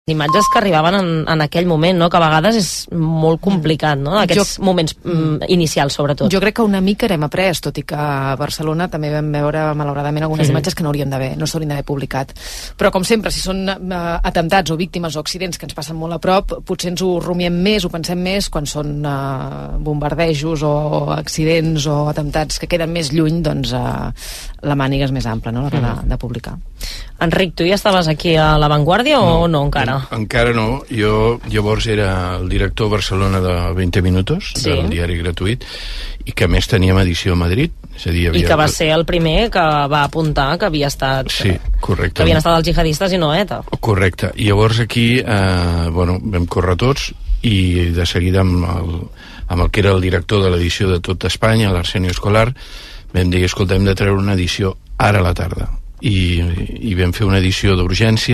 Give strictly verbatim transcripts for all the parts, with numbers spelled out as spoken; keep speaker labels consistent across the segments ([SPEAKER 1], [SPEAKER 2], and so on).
[SPEAKER 1] imatges que arribaven en, en aquell moment, no? Que a vegades és molt complicat, no? Aquests jo, moments mm, inicials, sobretot.
[SPEAKER 2] Jo crec que una mica hem après, tot i que a Barcelona també vam veure, malauradament, algunes mm. imatges que no hauríem d'haver, no s'haurien d'haver publicat. Però, com sempre, si són uh, atemptats o víctimes o accidents que ens passen molt a prop, potser ens ho rumiem més, ho pensem més, quan són uh, bombardejos o accidents o atemptats que queden més lluny, doncs uh, la màniga és més ampla, no?, a l'hora mm. de, de publicar.
[SPEAKER 1] Enric, tu ja estaves aquí a La Vanguardia o no, no encara?
[SPEAKER 3] Encara no. Jo llavors era el director a Barcelona de veinte minutos, sí, del diari gratuït, i que a més teníem edició a Madrid. És a dir, havia...
[SPEAKER 1] I que va ser el primer que va apuntar que havia estat...
[SPEAKER 3] Sí, correcte.
[SPEAKER 1] Que havien estat els jihadistes i no ETA.
[SPEAKER 3] Correcte. I llavors aquí, eh, bueno, vam córrer tots i de seguida amb el, amb el que era el director de l'edició de tot Espanya, l'Arsenio Escolar, vam dir, escolta, hem de treure una edició ara a la tarda. I, i vam fer una edició d'urgència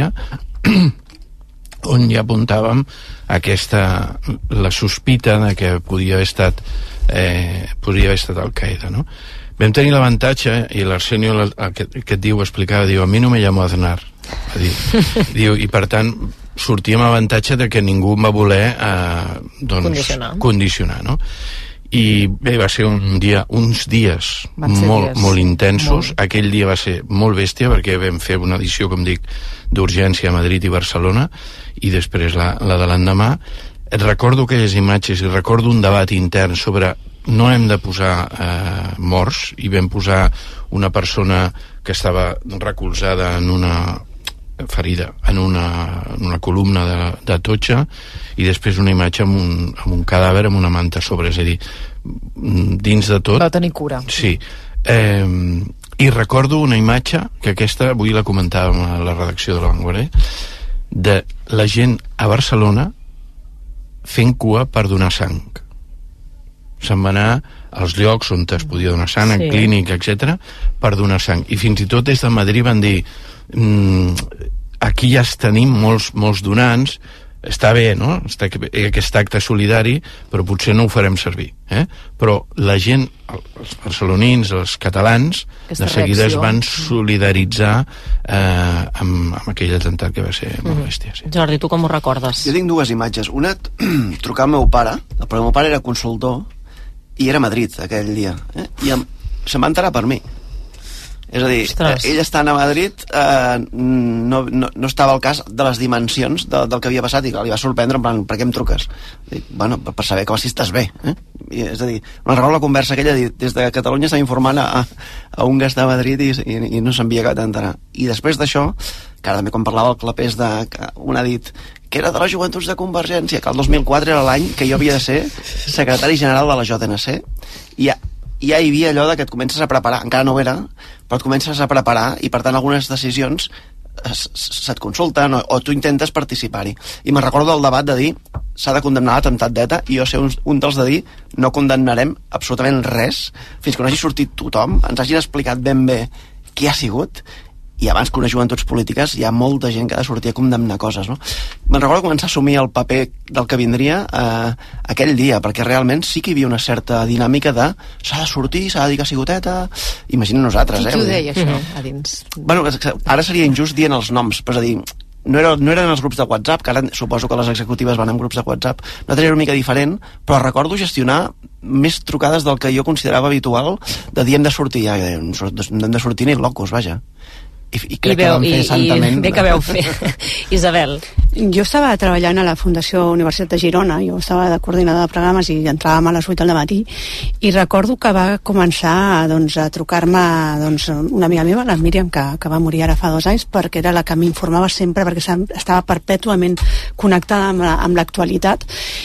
[SPEAKER 3] on ja apuntàvem aquesta, la sospita de que podia haver estat eh, podria haver estat Al-Qaeda, no? Vam tenir l'avantatge, i l'Arsenio aquest, aquest dia ho explicava, diu, a mi no me llamo Aznar, dir, diu, i per tant sortíem avantatge de que ningú em va voler eh, doncs,
[SPEAKER 1] condicionar.
[SPEAKER 3] condicionar, no? I bé, va ser un dia, uns dies molt, dies. molt intensos. Molt. Aquell dia va ser molt bèstia perquè vam fer una edició, com dic, d'urgència a Madrid i Barcelona, i després la, la de l'endemà. Recordo aquelles imatges i recordo un debat intern sobre no hem de posar eh, morts, i vam posar una persona que estava recolzada en una ferida en una, en una columna de, de totxa, i després una imatge amb un, amb un cadàver amb una manta a sobre, és a dir, dins de tot...
[SPEAKER 2] Va tenir cura.
[SPEAKER 3] Sí. Eh, I recordo una imatge, que aquesta avui la comentàvem a la redacció de La Vanguardia, de la gent a Barcelona fent cua per donar sang. Se'n va anar als llocs on es podia donar sang, sí, en clínic, etcètera, per donar sang. I fins i tot des de Madrid van dir aquí ja tenim molts, molts donants, està bé, no?, està aquest acte solidari, però potser no ho farem servir, eh? Però la gent, els barcelonins, els catalans, aquesta de seguida reacció. Es van solidaritzar eh, amb, amb aquell atemptat que va ser mm-hmm. molt bèstia. Sí.
[SPEAKER 1] Jordi, tu com ho recordes?
[SPEAKER 4] Jo tinc dues imatges. Una, trucar al meu pare, però el meu pare era consultor i era a Madrid aquell dia, eh? I em, se'm va enterar per mi. És a dir, Ostres. ell estant a Madrid eh, no, no, no estava al cas de les dimensions de, del que havia passat, i clar, li va sorprendre en plan, per què em truques? Dic, bueno, per saber que si estàs bé, eh? I, és a dir, me'n recordo la conversa aquella, des de Catalunya estava informant a, a un que està a Madrid i, i, i no s'havia acabat d'enterar. I després d'això, que ara també quan parlava el Clapés de, que un ha dit que era de les joventuts de Convergència, que el dos mil quatre era l'any que jo havia de ser secretari general de la J N C, i ja i ja hi havia allò de que et comences a preparar, encara no ho era, però et comences a preparar, i per tant algunes decisions se't consulten o, o tu intentes participar-hi. I me'n recordo el debat de dir s'ha de condemnar l'atemptat d'ETA, i jo sé un, un dels de dir no condemnarem absolutament res fins que no hagi sortit tothom, ens hagin explicat ben bé què ha sigut, i abans que unes joventuts polítiques hi ha molta gent que ha de sortir a condemnar coses, no? Me'n recordo començar a assumir el paper del que vindria eh, aquell dia, perquè realment sí que hi havia una certa dinàmica de s'ha de sortir, s'ha de dir que ha sigut ETA, imaginem nosaltres,
[SPEAKER 2] qui,
[SPEAKER 3] eh?
[SPEAKER 2] Qui ho deia, això, mm-hmm. a dins?
[SPEAKER 4] Bueno, ara seria injust dient els noms, però és a dir, no, era, no eren els grups de WhatsApp, que ara suposo que les executives van en grups de WhatsApp, no tenia una mica diferent, però recordo gestionar més trucades del que jo considerava habitual de dir hem de sortir, ja, hem de sortir ni locos, vaja. I, i crec I veu, que vam fer santament.
[SPEAKER 1] I bé que veu fer. Isabel.
[SPEAKER 5] Jo estava treballant a la Fundació Universitat de Girona, jo estava de coordinadora de programes i entràvem a les vuit del matí, i recordo que va començar doncs, a trucar-me doncs, una amiga meva, la Míriam, que, que va morir ara fa dos anys, perquè era la que m'informava sempre, perquè estava perpètuament connectada amb, la, amb l'actualitat.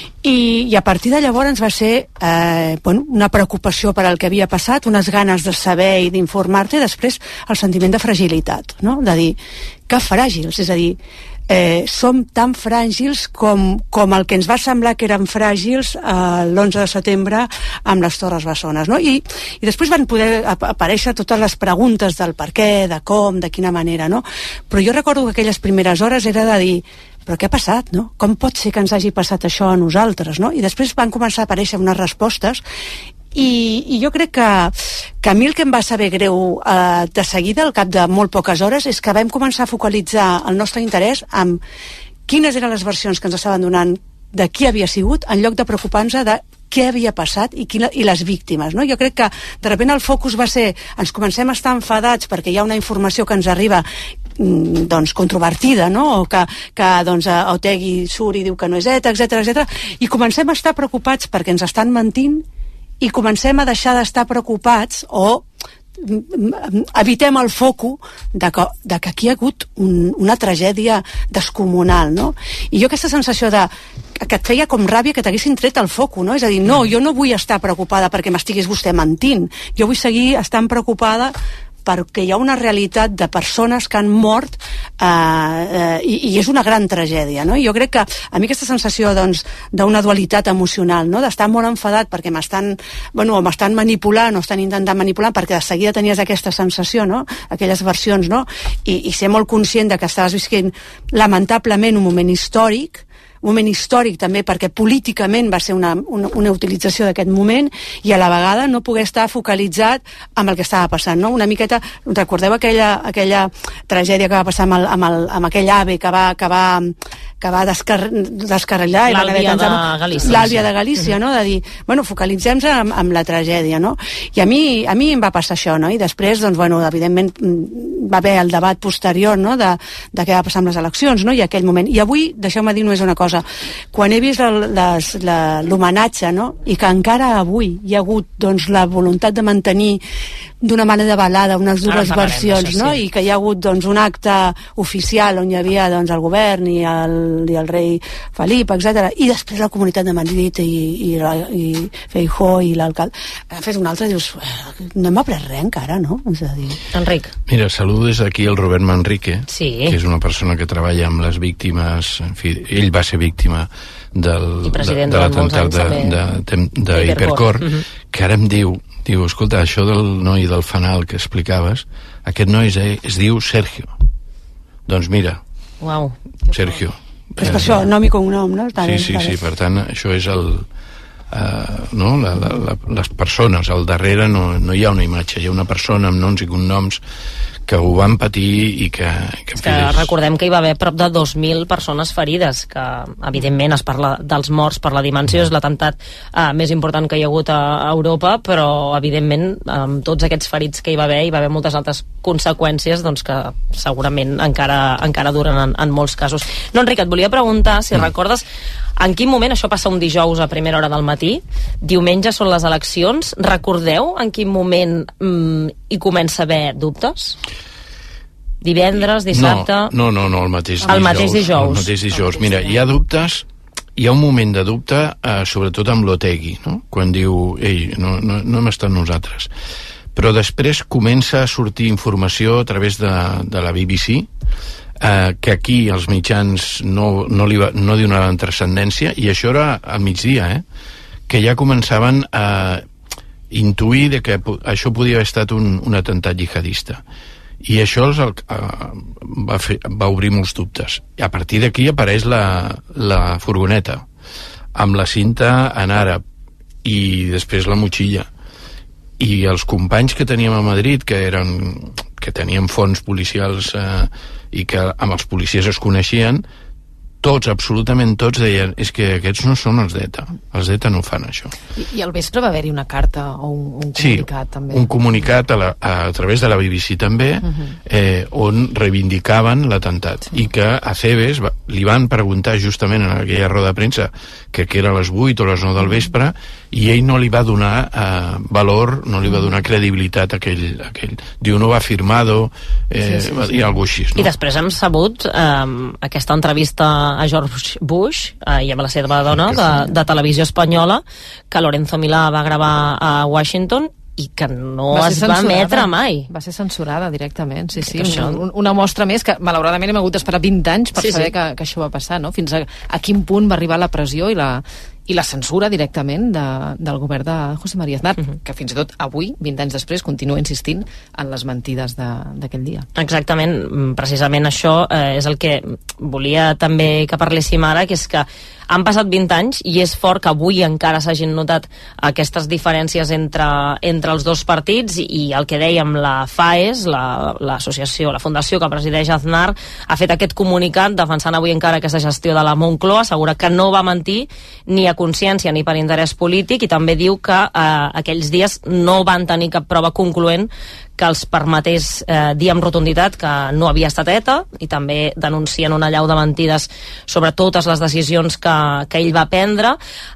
[SPEAKER 5] I, i a partir de llavors va ser eh, bueno, una preocupació per al que havia passat, unes ganes de saber i d'informar-te, i després el sentiment de fragilitat, no? De dir, que fràgils, és a dir, eh, som tan fràgils com, com el que ens va semblar que eren fràgils eh, l'onze de setembre amb les Torres Bessones, no? I, i després van poder ap aparèixer totes les preguntes del per què, de com, de quina manera, no? Però jo recordo que aquelles primeres hores era de dir, però què ha passat, no? Com pot ser que ens hagi passat això a nosaltres, no? I després van començar a aparèixer unes respostes, i, i jo crec que, que a mi el que em va saber greu eh, de seguida, al cap de molt poques hores, és que vam començar a focalitzar el nostre interès amb quines eren les versions que ens estaven donant de qui havia sigut, en lloc de preocupar-nos de què havia passat i, quina, i les víctimes, no? Jo crec que de sobte el focus va ser ens comencem a estar enfadats perquè hi ha una informació que ens arriba doncs controvertida, no? O que, que doncs, Otegi surt i diu que no és ETA, etcètera, etcètera, i comencem a estar preocupats perquè ens estan mentint i comencem a deixar d'estar preocupats o evitem el foco de que, de que aquí hi ha hagut un, una tragèdia descomunal, no? I jo aquesta sensació de que et feia com ràbia que t'haguessin tret el foco, no? És a dir, no, jo no vull estar preocupada perquè m'estiguis vostè mentint, jo vull seguir estant preocupada perquè hi ha una realitat de persones que han mort eh, eh, i, i és una gran tragèdia, no? I jo crec que a mi aquesta sensació doncs d'una dualitat emocional, no? D'estar molt enfadat perquè m'estan, bueno, m'estan manipulant o estan intentant manipular, perquè de seguida tenies aquesta sensació, no? Aquelles versions, no? I, i ser molt conscient de que estaves visquent lamentablement un moment històric, un moment històric també perquè políticament va ser una, una, una utilització d'aquest moment i a la vegada no poder estar focalitzat amb el que estava passant, no? Una miqueta, recordeu aquella, aquella tragèdia que va passar amb, el, amb, el, amb aquell ave que va, que va, que va descar descarrilar
[SPEAKER 1] l'Àlvia de Galícia,
[SPEAKER 5] l'Àlvia de Galícia, no? De dir, bueno, focalitzem-nos amb, amb la tragèdia, no? I a mi, a mi em va passar això, no? I després, doncs, bueno, evidentment va haver el debat posterior, no? De, de què va passar amb les eleccions, no? I aquell moment. I avui, deixeu-me dir només una cosa, quan he vist l'homenatge, no? I que encara avui hi ha hagut doncs, la voluntat de mantenir d'una manera balada unes dues versions, això, no? Sí. I que hi ha hagut doncs, un acte oficial on hi havia doncs, el govern i el, i el rei Felip, etcètera. I després la Comunitat de Madrid i, i, i Feijóo i l'alcalde. Fes un altre, dius, no hem après res encara, no? És a dir...
[SPEAKER 1] Enric.
[SPEAKER 3] Mira, saludo des d'aquí el Robert Manrique,
[SPEAKER 1] sí.
[SPEAKER 3] Que és una persona que treballa amb les víctimes, en fi, ell va ser víctima del, de, de l'atemptat de, de, de, de Hipercor, uh -huh. que ara em diu, diu, escolta, això del noi del fanal que explicaves, aquest noi es, es diu Sergio. Doncs mira,
[SPEAKER 1] wow.
[SPEAKER 3] Sergio.
[SPEAKER 5] És per això, nom i cognom, no?
[SPEAKER 3] Sí, sí, sí, per tant, això és el... Uh, no? la, la, la, les persones, al darrere no, no hi ha una imatge, hi ha una persona amb noms i cognoms que ho van patir i que... que,
[SPEAKER 1] que és... Recordem que hi va haver prop de dos mil persones ferides, que evidentment es parla dels morts per la dimensió, mm. és l'atemptat uh, més important que hi ha hagut a, a Europa, però evidentment amb tots aquests ferits que hi va haver, hi va haver moltes altres conseqüències doncs, que segurament encara, encara duren en, en molts casos. No, Enric, et volia preguntar si mm. recordes en quin moment, això passa un dijous a primera hora del matí, diumenge són les eleccions, recordeu en quin moment mm, hi comença a haver dubtes? Divendres, dissabte...
[SPEAKER 3] No, no, no, el mateix dijous.
[SPEAKER 1] El mateix dijous.
[SPEAKER 3] El mateix dijous. Mira, hi ha dubtes, hi ha un moment de dubte, eh, sobretot amb l'Otegi, no? Quan diu, ei, no, no, no hem estat nosaltres. Però després comença a sortir informació a través de, de la B B C, eh, que aquí els mitjans no, no, li va, no donaven transcendència, i això era al migdia, eh? Que ja començaven a intuir de que això podia haver estat un, un atemptat jihadista. I això és el, uh, va, fer, va obrir molts dubtes. I a partir d'aquí apareix la, la furgoneta amb la cinta en àrab i després la motxilla. I els companys que teníem a Madrid, que eren que tenien fonts policials eh, i que amb els policies es coneixien, tots, absolutament tots, deien és que aquests no són els d'ETA, els d'ETA no fan això.
[SPEAKER 2] I, i al vespre va haver-hi una carta o un, un comunicat,
[SPEAKER 3] sí,
[SPEAKER 2] també?
[SPEAKER 3] un comunicat a, la, a, a través de la B B C també, uh -huh. eh, on reivindicaven l'atemptat, sí. I que a Cebes va, li van preguntar justament en aquella roda de premsa que, que era a les vuit o a les nou del vespre, i ell no li va donar eh, valor, no li va donar credibilitat a aquell, a aquell. Diu, no va firmado, eh, sí, sí, sí. Va dir alguna cosa així. No?
[SPEAKER 1] I després hem sabut eh, aquesta entrevista a George Bush eh, i amb la seva dona de, de televisió espanyola, que Lorenzo Milá va gravar a Washington i que no va es va emetre mai.
[SPEAKER 2] Va ser censurada directament, sí, sí. Això... Un, una mostra més que malauradament hem hagut d'esperar vint anys per sí, saber sí. Que, que això va passar, no? Fins a, a quin punt va arribar la pressió i la, i la censura directament de, del govern de José María Aznar, uh -huh. que fins i tot avui, vint anys després, continua insistint en les mentides d'aquell dia.
[SPEAKER 1] Exactament, precisament això eh, és el que volia també que parléssim ara, que és que Han passat vint anys i és fort que avui encara s'hagin notat aquestes diferències entre, entre els dos partits, i el que dèiem, la FAES, l'associació, la, la fundació que presideix Aznar, ha fet aquest comunicat defensant avui encara aquesta gestió de la Moncloa, assegura que no va mentir ni a consciència ni per interès polític, i també diu que eh, aquells dies no van tenir cap prova concloent que els permetés eh, dir amb rotunditat que no havia estat ETA, i també denuncien una allau de mentides sobre totes les decisions que, que ell va prendre.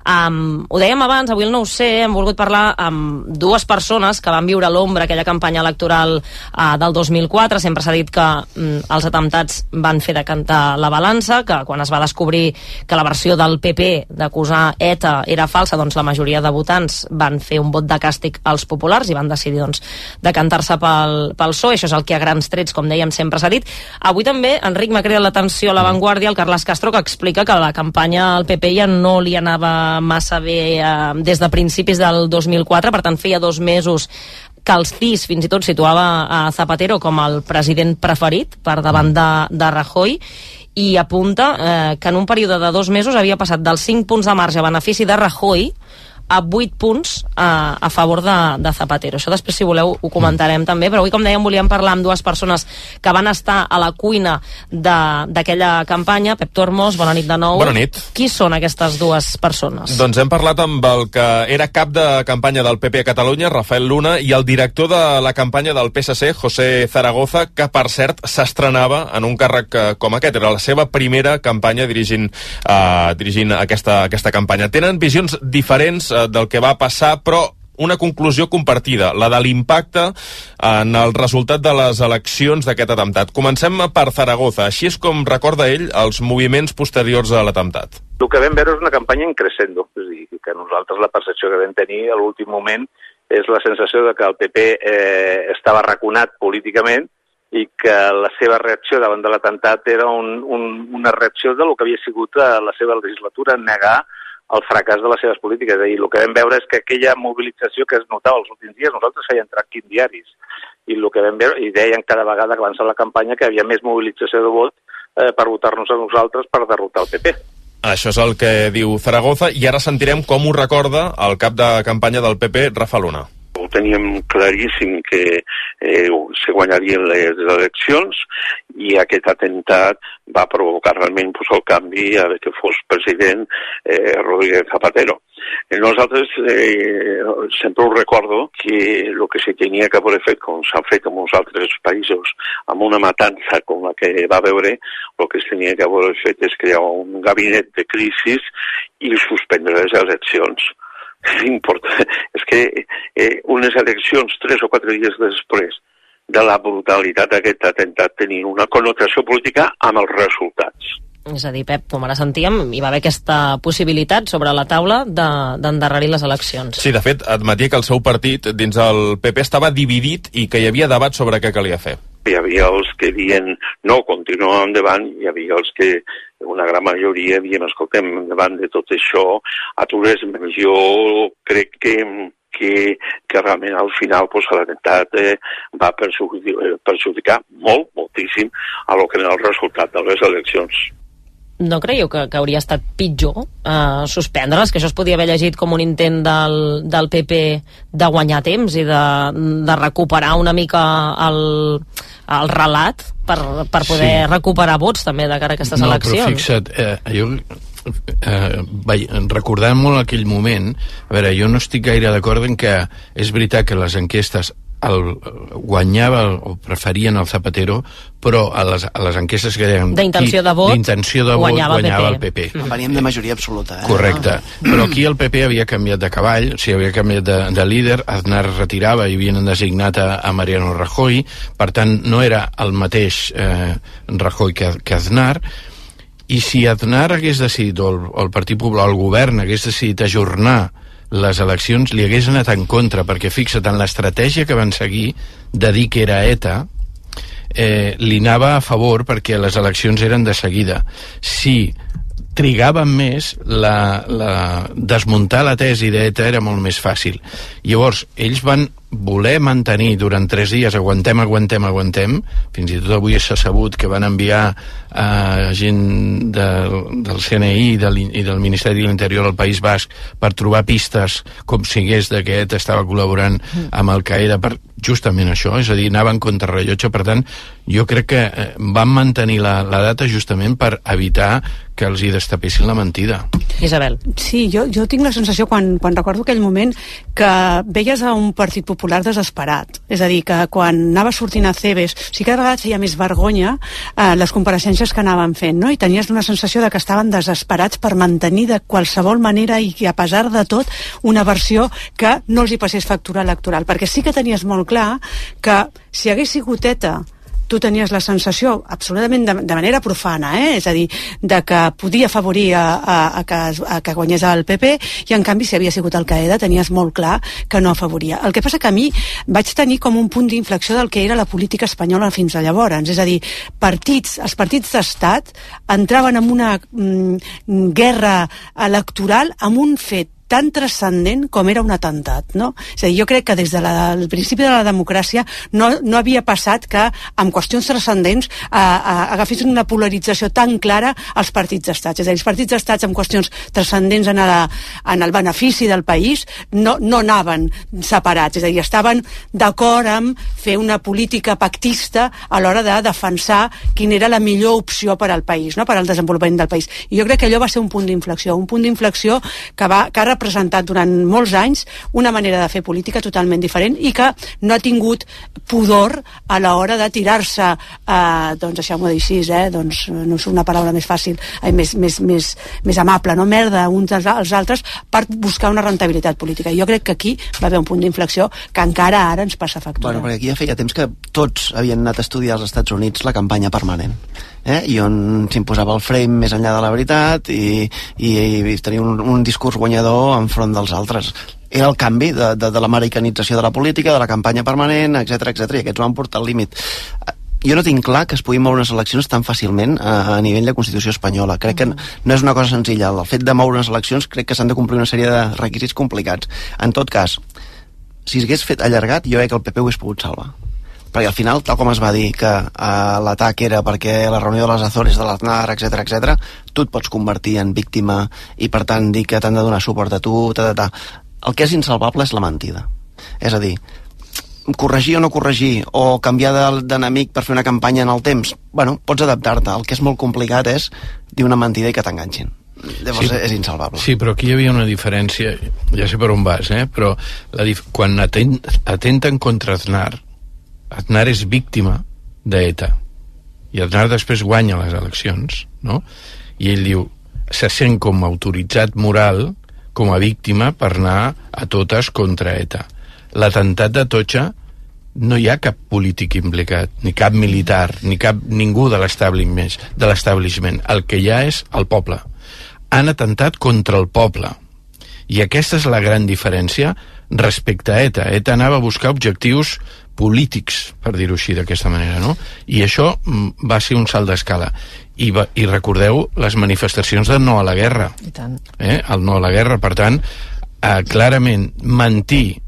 [SPEAKER 1] Um, ho dèiem abans, avui el no ho sé, hem volgut parlar amb dues persones que van viure a l'ombra aquella campanya electoral uh, del dos mil quatre. Sempre s'ha dit que um, els atemptats van fer decantar la balança, que quan es va descobrir que la versió del P P d'acusar ETA era falsa, doncs la majoria de votants van fer un vot de càstig als populars i van decidir doncs, decantar-se pel, pel P S O E. Això és el que a grans trets, com dèiem, sempre s'ha dit. Avui també, Enric, m'ha cridat l'atenció a La Vanguardia, el Carles Castro, que explica que la campanya al P P ja no li anava massa bé eh, des de principis del dos mil quatre, per tant feia dos mesos que el C I S fins i tot situava a Zapatero com el president preferit per davant de, de Rajoy, i apunta eh, que en un període de dos mesos havia passat dels cinc punts de marge a benefici de Rajoy a vuit punts a, a favor de, de Zapatero. Això després, si voleu, ho comentarem mm. també, però avui, com dèiem, volíem parlar amb dues persones que van estar a la cuina d'aquella campanya. Pep Tormos, bona nit de nou.
[SPEAKER 6] Bona nit.
[SPEAKER 1] Qui són aquestes dues persones?
[SPEAKER 6] Doncs hem parlat amb el que era cap de campanya del P P a Catalunya, Rafael Luna, i el director de la campanya del P S C, José Zaragoza, que, per cert, s'estrenava en un càrrec com aquest. Era la seva primera campanya dirigint, uh, dirigint aquesta, aquesta campanya. Tenen visions diferents del que va passar, però una conclusió compartida, la de l'impacte en el resultat de les eleccions d'aquest atemptat. Comencem per Zaragoza. Així és com recorda ell els moviments posteriors a l'atemptat.
[SPEAKER 7] El que vam veure és una campanya en crescendo, és a dir, que nosaltres la percepció que vam tenir a l'últim moment és la sensació de que el P P eh, estava raconat políticament i que la seva reacció davant de l'atemptat era un, un, una reacció de lo que havia sigut la seva legislatura, negar el fracàs de les seves polítiques. I el que vam veure és que aquella mobilització que es notava els últims dies, nosaltres feien tracking diaris, i el que vam veure, i deien cada vegada que avançava la campanya que hi havia més mobilització de vot eh, per votar-nos a nosaltres per derrotar el P P.
[SPEAKER 6] Això és el que diu Zaragoza, i ara sentirem com ho recorda el cap de campanya del P P, Rafa Luna.
[SPEAKER 8] Ho teníem claríssim que eh, se guanyarien les eleccions, i aquest atemptat va provocar realment pues, el canvi a que fos president eh, Rodríguez Zapatero. Nosaltres eh, sempre ho recordo que el que se tenia que haver fet, com s'ha fet en molts altres països, amb una matança com la que va veure, el que es tenia que haver fet és crear un gabinet de crisi i suspendre les eleccions. És important. És que eh, unes eleccions tres o quatre dies després de la brutalitat d'aquest atemptat tenien una connotació política amb els resultats.
[SPEAKER 1] És a dir, Pep, com ara sentíem, hi va haver aquesta possibilitat sobre la taula d'endarrerir les eleccions.
[SPEAKER 6] Sí, de fet, admetia que el seu partit dins el P P estava dividit i que hi havia debat sobre què calia fer.
[SPEAKER 8] Hi havia els que dien no, continuar endavant, hi havia els que una gran majoria diem, escoltem, davant de tot això, atures, jo crec que que, que realment al final pues, l'atemptat eh, va perjudicar, perjudicar molt, moltíssim a lo que era el resultat de les eleccions.
[SPEAKER 1] No creieu que, que hauria estat pitjor eh, suspendre-les? Que això es podia haver llegit com un intent del, del P P de guanyar temps i de, de recuperar una mica el, el relat per, per poder sí. recuperar vots també de cara a aquestes
[SPEAKER 3] no,
[SPEAKER 1] eleccions.
[SPEAKER 3] No, però fixa't, eh, jo eh, vai, recordant molt aquell moment, a veure, jo no estic gaire d'acord en que és veritat que les enquestes el, guanyava o preferien el Zapatero, però a les, a les enquestes que deien
[SPEAKER 1] d'intenció de vot,
[SPEAKER 3] d'intenció de vot guanyava, guanyava el P P.
[SPEAKER 4] Mm. Veníem de majoria absoluta. Eh?
[SPEAKER 3] Correcte. No? Però aquí el P P havia canviat de cavall, o sigui, havia canviat de, de líder, Aznar retirava i havien designat a, a Mariano Rajoy, per tant no era el mateix eh, Rajoy que, que Aznar, i si Aznar hagués decidit, o el, o el Partit Popular, el govern hagués decidit ajornar les eleccions, li hagués anat en contra, perquè fixa't, en l'estratègia que van seguir de dir que era ETA, eh, li anava a favor perquè les eleccions eren de seguida. Si trigaven més, la, la, desmuntar la tesi d'ETA era molt més fàcil. Llavors, ells van voler mantenir durant tres dies, aguantem, aguantem, aguantem, fins i tot avui s'ha sabut que van enviar eh, gent de, del C N I i, de, i del Ministeri de l'Interior al País Basc per trobar pistes com sigués de que ETA estava col·laborant amb Al-Qaeda per justament això, és a dir, anaven contra rellotge. Per tant, jo crec que eh, van mantenir la, la data justament per evitar que els hi destapessin la mentida.
[SPEAKER 1] Isabel.
[SPEAKER 5] Sí, jo, jo tinc la sensació, quan, quan recordo aquell moment, que veies a un Partit Popular desesperat. És a dir, que quan anava sortint a Cebes, o sigui, cada vegada feia més vergonya eh, les compareixences que anaven fent, no? I tenies una sensació de que estaven desesperats per mantenir de qualsevol manera i que, a pesar de tot, una versió que no els hi passés factura electoral. Perquè sí que tenies molt clar que si hagués sigut ETA, tu tenies la sensació, absolutament de, de manera profana, eh? És a dir, de que podia afavorir a, a, a, que, a que guanyés el P P, i en canvi, si havia sigut Al-Qaeda, tenies molt clar que no afavoria. El que passa que a mi vaig tenir com un punt d'inflexió del que era la política espanyola fins a llavors. És a dir, partits, els partits d'estat entraven en una mm, guerra electoral amb un fet tan transcendent com era un atemptat, no? És a dir, jo crec que des del de principi de la democràcia no, no havia passat que amb qüestions transcendents eh, eh, agafessin una polarització tan clara als partits d'estats. És a dir, els partits d'estats amb qüestions transcendents en, la, en el benefici del país no, no anaven separats, és a dir, estaven d'acord amb fer una política pactista a l'hora de defensar quina era la millor opció per al país, no? Per al desenvolupament del país. I jo crec que allò va ser un punt d'inflexió, un punt d'inflexió que va que ha representat durant molts anys una manera de fer política totalment diferent i que no ha tingut pudor a l'hora de tirar-se, eh, doncs deixeu-m'ho dir així, eh, doncs no és una paraula més fàcil, eh, més, més, més, més amable, no? Merda uns als altres per buscar una rentabilitat política. I jo crec que aquí va haver un punt d'inflexió que encara ara ens passa factura.
[SPEAKER 4] Bueno, perquè aquí ja feia temps que tots havien anat a estudiar als Estats Units la campanya permanent, eh? I on s'imposava el frame més enllà de la veritat i, i, i tenia un, un discurs guanyador enfront dels altres. Era el canvi de, de, de l'americanització de la política, de la campanya permanent, etcètera, etcètera, i aquests van portar al límit. Jo no tinc clar que es puguin moure unes eleccions tan fàcilment a, a nivell de Constitució espanyola. Crec que no és una cosa senzilla. El fet de moure unes eleccions crec que s'han de complir una sèrie de requisits complicats. En tot cas, si s'hagués fet allargat, jo crec que el P P ho hagués pogut salvar. Perquè al final, tal com es va dir que uh, l'atac era perquè la reunió de les Azores de l'Aznar, etcètera, etcètera, tu et pots convertir en víctima i per tant dir que t'han de donar suport a tu, ta, ta, ta. El que és insalvable és la mentida. És a dir, corregir o no corregir, o canviar d'enemic per fer una campanya en el temps, bueno, pots adaptar-te. El que és molt complicat és dir una mentida i que t'enganxin. Llavors sí, és insalvable.
[SPEAKER 3] Sí, però aquí hi havia una diferència, ja sé per on vas, eh? Però la dif- quan atent, atenten contra Aznar, Aznar és víctima d'ETA i Aznar després guanya les eleccions, no? I ell diu, se sent com autoritzat moral com a víctima per anar a totes contra ETA. L'atemptat d'Atocha no hi ha cap polític implicat, ni cap militar, ni cap ningú de l'establishment, de l'establishment. El que hi ha és el poble. Han atentat contra el poble. I aquesta és la gran diferència respecte a ETA. ETA anava a buscar objectius polítics, per dir-ho així d'aquesta manera, no? I això va ser un salt d'escala. I, va, i recordeu les manifestacions de no a la guerra.
[SPEAKER 2] I tant.
[SPEAKER 3] Eh? El no a la guerra, per tant, eh, clarament mentir,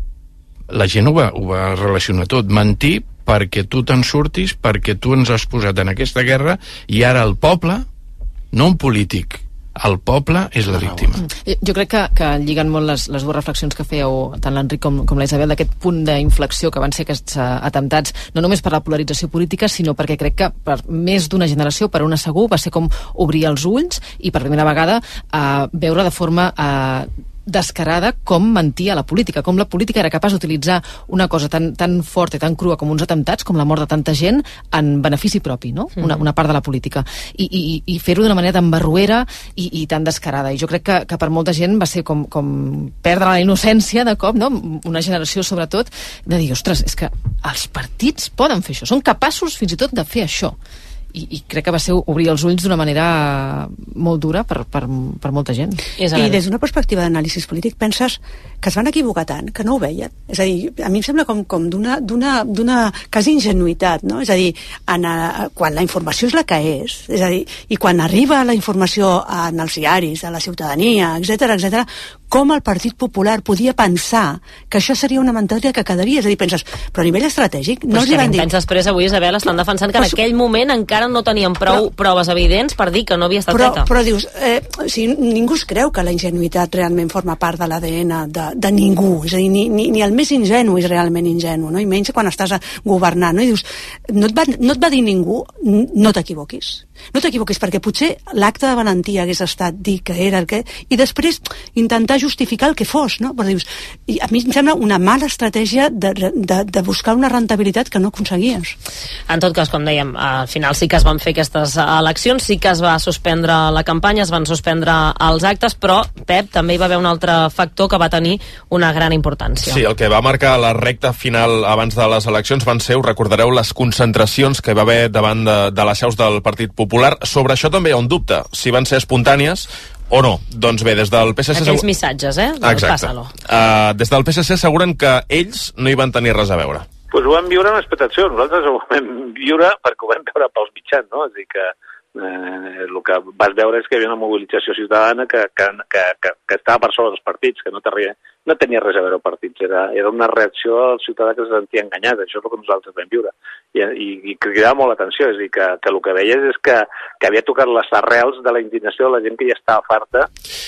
[SPEAKER 3] la gent ho va, ho va relacionar tot, mentir perquè tu te'n surtis, perquè tu ens has posat en aquesta guerra i ara el poble, no un polític, el poble és la víctima.
[SPEAKER 2] Jo crec que, que lliguen molt les, les dues reflexions que fèieu tant l'Enric com, com la Isabel d'aquest punt d'inflexió que van ser aquests uh, atemptats, no només per la polarització política, sinó perquè crec que per més d'una generació, per una segur, va ser com obrir els ulls i per primera vegada uh, veure de forma uh, descarada com mentia la política, com la política era capaç d'utilitzar una cosa tan, tan forta i tan crua com uns atemptats, com la mort de tanta gent, en benefici propi, no? Una, una part de la política. I, i, i fer-ho d'una manera tan barruera i, i tan descarada. I jo crec que, que per molta gent va ser com, com perdre la innocència de cop, no? Una generació, sobretot, de dir, ostres, és que els partits poden fer això, són capaços fins i tot de fer això. I, i crec que va ser obrir els ulls d'una manera molt dura per, per, per molta gent.
[SPEAKER 5] I des d'una perspectiva d'anàlisi polític penses que es van equivocar tant, que no ho veien. És a dir, a mi em sembla com, com d'una, d'una, d'una quasi ingenuïtat, no? És a dir, en a, quan la informació és la que és, és a dir, i quan arriba la informació en els diaris, a la ciutadania, etcètera, etcètera, com el Partit Popular podia pensar que això seria una mentida que quedaria? És a dir, penses, però a nivell estratègic no
[SPEAKER 1] però
[SPEAKER 5] els hi van dir...
[SPEAKER 1] Però després avui, Isabel, estan defensant que en aquell moment encara encara no tenien prou però, proves evidents per dir que no havia estat
[SPEAKER 5] però,
[SPEAKER 1] feta.
[SPEAKER 5] Però dius, eh, o sigui, ningú es creu que la ingenuïtat realment forma part de l'A D N de, de ningú, és a dir, ni, ni, ni el més ingenu és realment ingenu, no? I menys quan estàs governant, no? I dius, no et va, no et va dir ningú, no t'equivoquis. No t'equivoquis, perquè potser l'acte de valentia hagués estat dir que era el que... I després intentar justificar el que fos, no? Però dius, i a mi em sembla una mala estratègia de, de, de buscar una rentabilitat que no aconseguies.
[SPEAKER 1] En tot cas, com dèiem, al final sí que es van fer aquestes eleccions, sí que es va suspendre la campanya, es van suspendre els actes, però, Pep, també hi va haver un altre factor que va tenir una gran importància.
[SPEAKER 6] Sí, el que va marcar la recta final abans de les eleccions van ser, us recordareu, les concentracions que hi va haver davant de, de les seus del Partit Popular. Sobre això també hi ha un dubte, si van ser espontànies o no. Doncs bé, des del P S C...
[SPEAKER 1] Aquells missatges, eh?
[SPEAKER 6] Exacte. Uh, des del P S C asseguren que ells no hi van tenir res a veure.
[SPEAKER 7] Pues ho vam viure en expectació, nosaltres ho vam viure perquè ho vam veure pels mitjans, no? És a dir, que eh, el que vas veure és que hi havia una mobilització ciutadana que, que, que, que, que estava per sobre dels partits, que no tenia, no tenia res a veure amb partits, era, era una reacció al ciutadà que se sentia enganyat, això és el que nosaltres vam viure. I, i, i cridava molt l'atenció, és a dir, que, que el que veies és que, que havia tocat les arrels de la indignació de la gent que ja estava farta.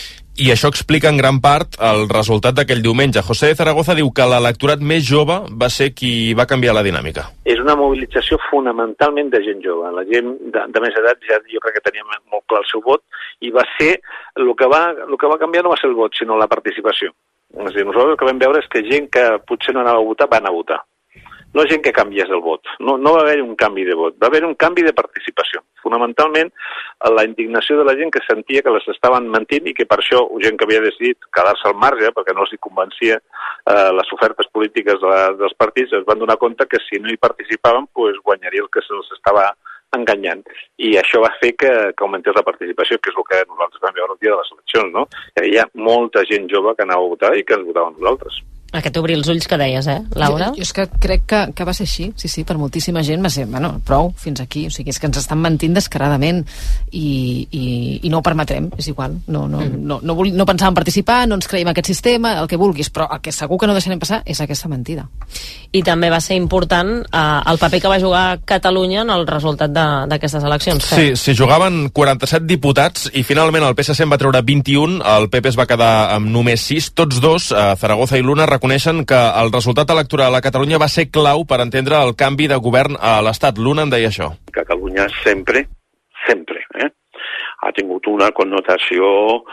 [SPEAKER 6] I això explica en gran part el resultat d'aquell diumenge. José Zaragoza diu que l'electorat més jove va ser qui va canviar la dinàmica.
[SPEAKER 7] És una mobilització fonamentalment de gent jove. La gent de, de més edat ja jo crec que tenia molt clar el seu vot i va ser, el que va, el que va canviar no va ser el vot, sinó la participació. És a dir, nosaltres el que vam veure és que gent que potser no anava a votar, va anar a votar. No gent que canviés el vot. No, no va haver un canvi de vot, va haver un canvi de participació. Fonamentalment, la indignació de la gent que sentia que les estaven mentint i que per això gent que havia decidit quedar-se al marge, perquè no els hi convencia eh, les ofertes polítiques de la, dels partits, es van donar compte que si no hi participaven pues, guanyaria el que se'ls estava enganyant. I això va fer que, que augmentés la participació, que és el que nosaltres vam veure el dia de les eleccions, no? Hi havia molta gent jove que anava a votar i que ens votaven nosaltres.
[SPEAKER 1] Aquest obrir els ulls que deies, eh, Laura?
[SPEAKER 2] Jo, jo és que crec que, que va ser així, sí, sí, per moltíssima gent va ser, bueno, prou, fins aquí, o sigui, és que ens estan mentint descaradament i, i, i no ho permetrem, és igual, no, no, mm. no, no, no pensàvem participar, no ens creiem aquest sistema, el que vulguis, però el que segur que no deixarem passar és aquesta mentida.
[SPEAKER 1] I també va ser important eh, el paper que va jugar Catalunya en el resultat d'aquestes eleccions.
[SPEAKER 6] Sí, s'hi jugaven quaranta-set diputats i finalment el P S C en va treure vint-i-un, el P P es va quedar amb només sis, tots dos, eh, Zaragoza i Luna, reconeixen que el resultat electoral a Catalunya va ser clau per entendre el canvi de govern a l'Estat. Luna en deia això.
[SPEAKER 8] Catalunya sempre, sempre, eh, ha tingut una connotació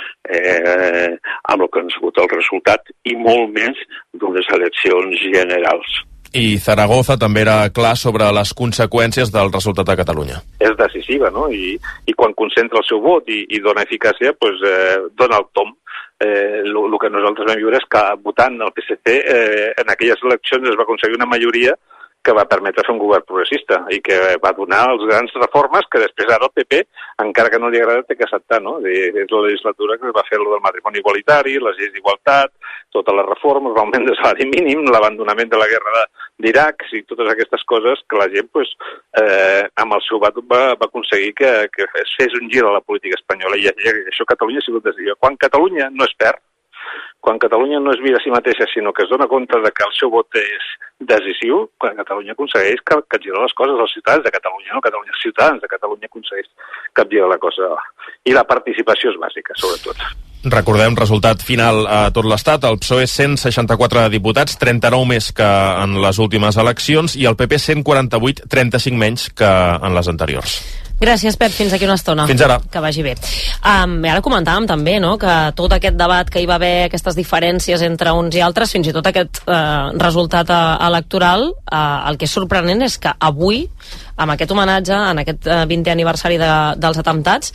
[SPEAKER 8] eh, amb el que ha sigut el resultat i molt més d'unes eleccions generals.
[SPEAKER 6] I Zaragoza també era clar sobre les conseqüències del resultat a Catalunya.
[SPEAKER 7] És decisiva, no? I, i quan concentra el seu vot i, i dona eficàcia, pues, eh, dona el tom. El eh, que nosaltres vam viure és que votant el P S C eh, en aquelles eleccions es va aconseguir una majoria que va permetre fer un govern progressista i que va donar les grans reformes que després ara el P P, encara que no li agrada, té que acceptar, no? És la legislatura que es va fer el del matrimoni igualitari, les lleis d'igualtat, totes les reformes, l'augment del salari mínim, l'abandonament de la guerra d'Iraq, i totes aquestes coses que la gent, pues, eh, amb el seu vot va, va aconseguir que, que es fes un gir a la política espanyola, i això a Catalunya ha sigut decisiu. Quan Catalunya no es perd, quan Catalunya no es mira a si mateixa, sinó que es dona compte de que el seu vot és decisiu, quan Catalunya aconsegueix que capgirar les coses als ciutadans de Catalunya, no Catalunya, els ciutadans de Catalunya aconsegueix capgirar la cosa. I la participació és bàsica, sobretot.
[SPEAKER 6] Recordem, resultat final a tot l'Estat, el P S O E cent seixanta-quatre diputats, trenta-nou més que en les últimes eleccions, i el P P cent quaranta-vuit, trenta-cinc menys que en les anteriors.
[SPEAKER 1] Gràcies, Pep. Fins aquí una estona.
[SPEAKER 6] Fins ara.
[SPEAKER 1] Que vagi bé. Um, I ara comentàvem també, no?, que tot aquest debat que hi va haver, aquestes diferències entre uns i altres, fins i tot aquest uh, resultat uh, electoral, uh, el que és sorprenent és que avui, amb aquest homenatge, en aquest uh, vintè aniversari de, dels atemptats,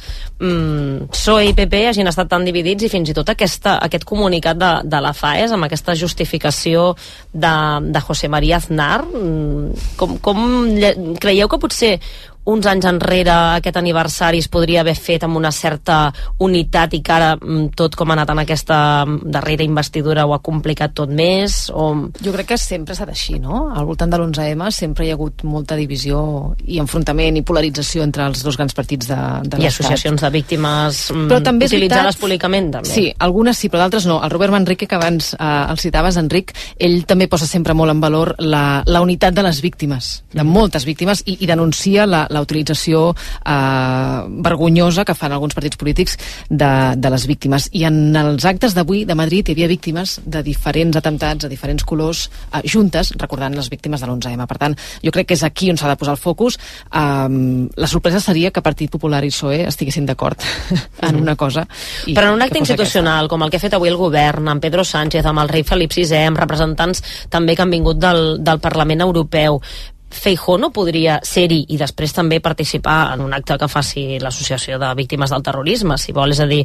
[SPEAKER 1] um, P S O E i P P hagin estat tan dividits, i fins i tot aquesta, aquest comunicat de, de la FAES, amb aquesta justificació de, de José María Aznar, um, com, com creieu que potser uns anys enrere aquest aniversari es podria haver fet amb una certa unitat i que ara tot com ha anat en aquesta darrera investidura ho ha complicat tot més? O...
[SPEAKER 2] Jo crec que sempre s'ha d'així, no? Al voltant de l'onze eme sempre hi ha hagut molta divisió i enfrontament i polarització entre els dos grans partits de, de l'Estat.
[SPEAKER 1] I associacions de víctimes utilitzades veritat, públicament, també.
[SPEAKER 2] Sí, algunes sí, però d'altres no. El Robert Manrique, que abans eh, el citaves, Enric, ell també posa sempre molt en valor la, la unitat de les víctimes, de moltes víctimes, i, i denuncia la la utilització eh, vergonyosa que fan alguns partits polítics de, de les víctimes. I en els actes d'avui de Madrid hi havia víctimes de diferents atemptats, de diferents colors, eh, juntes, recordant les víctimes de l'onze eme. Per tant, jo crec que és aquí on s'ha de posar el focus. Eh, la sorpresa seria que Partit Popular i P S O E estiguessin d'acord en una cosa.
[SPEAKER 1] Però en un acte institucional, com el que ha fet avui el govern, amb Pedro Sánchez, amb el rei Felip sisè, amb representants també que han vingut del, del Parlament Europeu, Feijóo no podria ser-hi i després també participar en un acte que faci l'Associació de Víctimes del Terrorisme, si vol? És a dir,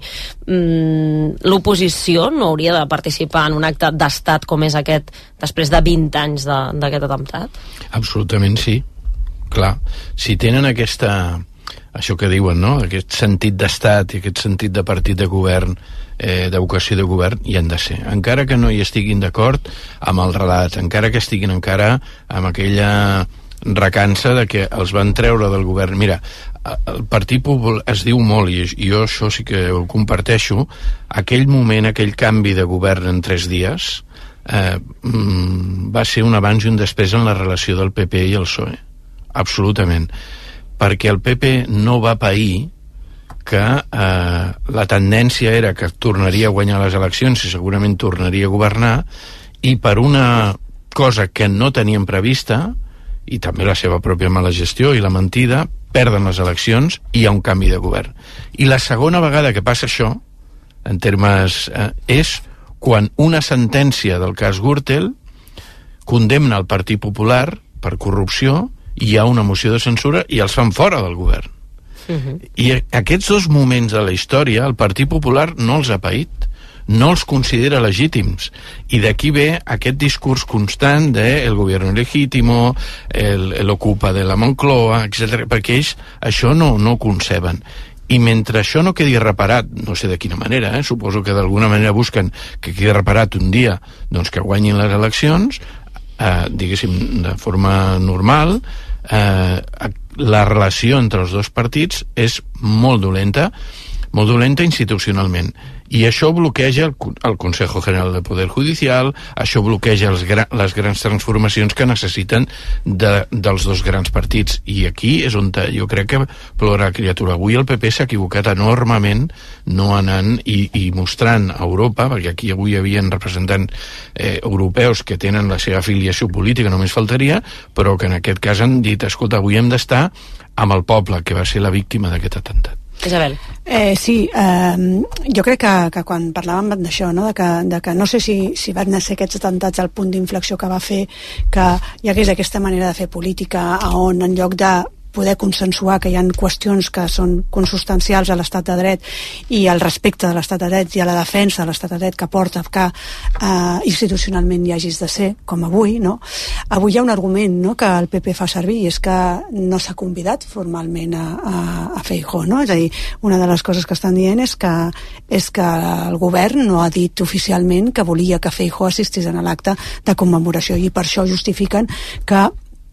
[SPEAKER 1] mmm, l'oposició no hauria de participar en un acte d'estat com és aquest després de vint anys d'aquest atemptat?
[SPEAKER 3] Absolutament sí, clar. Si tenen aquesta, això que diuen, no?, aquest sentit d'estat i aquest sentit de partit de govern, eh, de vocació de govern, hi han de ser. Encara que no hi estiguin d'acord amb el relat, encara que estiguin encara amb aquella recança de que els van treure del govern. Mira, el Partit Popular es diu molt, i jo això sí que ho comparteixo, aquell moment, aquell canvi de govern en tres dies, eh, va ser un abans i un després en la relació del P P i el P S O E. Absolutament. Perquè el P P no va pair que eh, la tendència era que tornaria a guanyar les eleccions i segurament tornaria a governar, i per una cosa que no tenien prevista, i també la seva pròpia mala gestió i la mentida, perden les eleccions i hi ha un canvi de govern. I la segona vegada que passa això, en termes, eh, és quan una sentència del cas Gürtel condemna el Partit Popular per corrupció i hi ha una moció de censura i els fan fora del govern. Uh-huh. I aquests dos moments de la història el Partit Popular no els ha paït, no els considera legítims, i d'aquí ve aquest discurs constant de el gobierno legítimo, el, el ocupa de la Moncloa, etcètera, perquè ells això no, no conceben. I mentre això no quedi reparat, no sé de quina manera, eh, suposo que d'alguna manera busquen que quedi reparat un dia, doncs que guanyin les eleccions, eh, diguéssim, de forma normal, eh, la relació entre els dos partits és molt dolenta, molt dolenta institucionalment. I això bloqueja el, el Consejo General del Poder Judicial, això bloqueja els gra, les grans transformacions que necessiten de, dels dos grans partits. I aquí és on jo crec que plora la criatura. Avui el P P s'ha equivocat enormement no anant i, i mostrant a Europa, perquè aquí avui hi havia representants eh, europeus que tenen la seva afiliació política, només faltaria, però que en aquest cas han dit, escolta, avui hem d'estar amb el poble, que va ser la víctima d'aquest atemptat.
[SPEAKER 1] Isabel.
[SPEAKER 5] Eh, sí, eh, jo crec que, que quan parlàvem d'això, no? de, que, de que no sé si, si van ser aquests atemptats el punt d'inflexió que va fer que hi hagués aquesta manera de fer política on en lloc de poder consensuar que hi ha qüestions que són consubstancials a l'estat de dret i al respecte de l'estat de dret i a la defensa de l'estat de dret que porta que eh, institucionalment hi hagis de ser, com avui, no? Avui hi ha un argument, no?, que el P P fa servir, i és que no s'ha convidat formalment a, a, a Feijóo, no? És a dir, una de les coses que estan dient és que, és que el govern no ha dit oficialment que volia que Feijóo assistís a l'acte de commemoració, i per això justifiquen que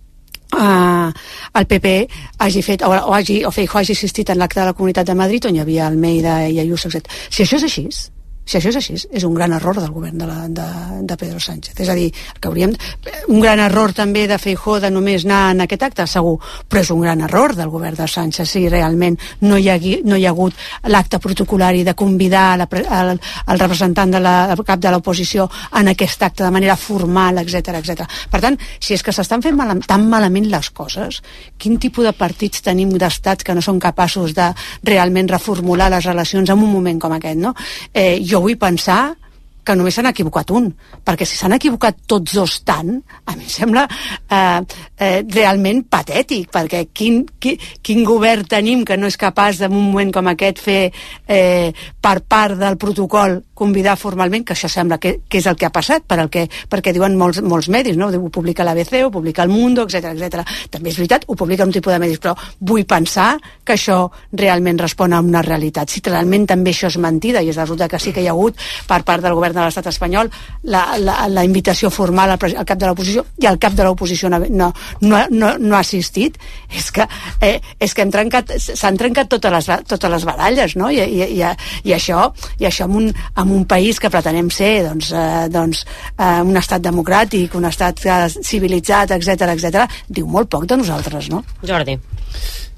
[SPEAKER 5] Uh, el P P hagi fet o, o, hagi, o Feijóo hagi assistit en l'acte de la Comunitat de Madrid on hi havia Almeida i Ayuso, etcètera. Si això és així, si això és així, és un gran error del govern de, la, de, de Pedro Sánchez. És a dir, que hauríem, un gran error també de Feijóo de només anar en aquest acte, segur, però és un gran error del govern de Sánchez si realment no hi ha, no hi ha hagut l'acte protocolari de convidar la, el, el representant de la, el cap de l'oposició en aquest acte de manera formal, etcètera, etcètera. Per tant, si és que s'estan fent mal, tan malament les coses, quin tipus de partits tenim d'estats que no són capaços de realment reformular les relacions en un moment com aquest, no? Eh, jo Jo vull pensar que només s'han equivocat un, perquè si s'han equivocat tots dos tant, a mi em sembla eh, eh, realment patètic, perquè quin, quin, quin govern tenim que no és capaç en un moment com aquest fer eh, per part del protocol convidar formalment, que això sembla que, que és el que ha passat, per el que, perquè diuen molts, molts medis, no? Ho publica l'A B C, ho publica El Mundo, etcètera, etcètera. També és veritat, ho publica un tipus de medis, però vull pensar que això realment respon a una realitat. Si realment també això és mentida, i és resulta que sí que hi ha hagut per part del govern de l'estat espanyol la, la, la invitació formal al, al cap de l'oposició, i el cap de l'oposició no, no, no, no, no ha assistit, és que, eh, és que hem trencat, s'han trencat totes les, totes les baralles, no? I, i, i, i això, i això amb un, amb un país que pretenem ser doncs, eh, doncs, eh, un estat democràtic, un estat eh, civilitzat, etcètera, etcètera, diu molt poc de nosaltres, no?
[SPEAKER 1] Jordi.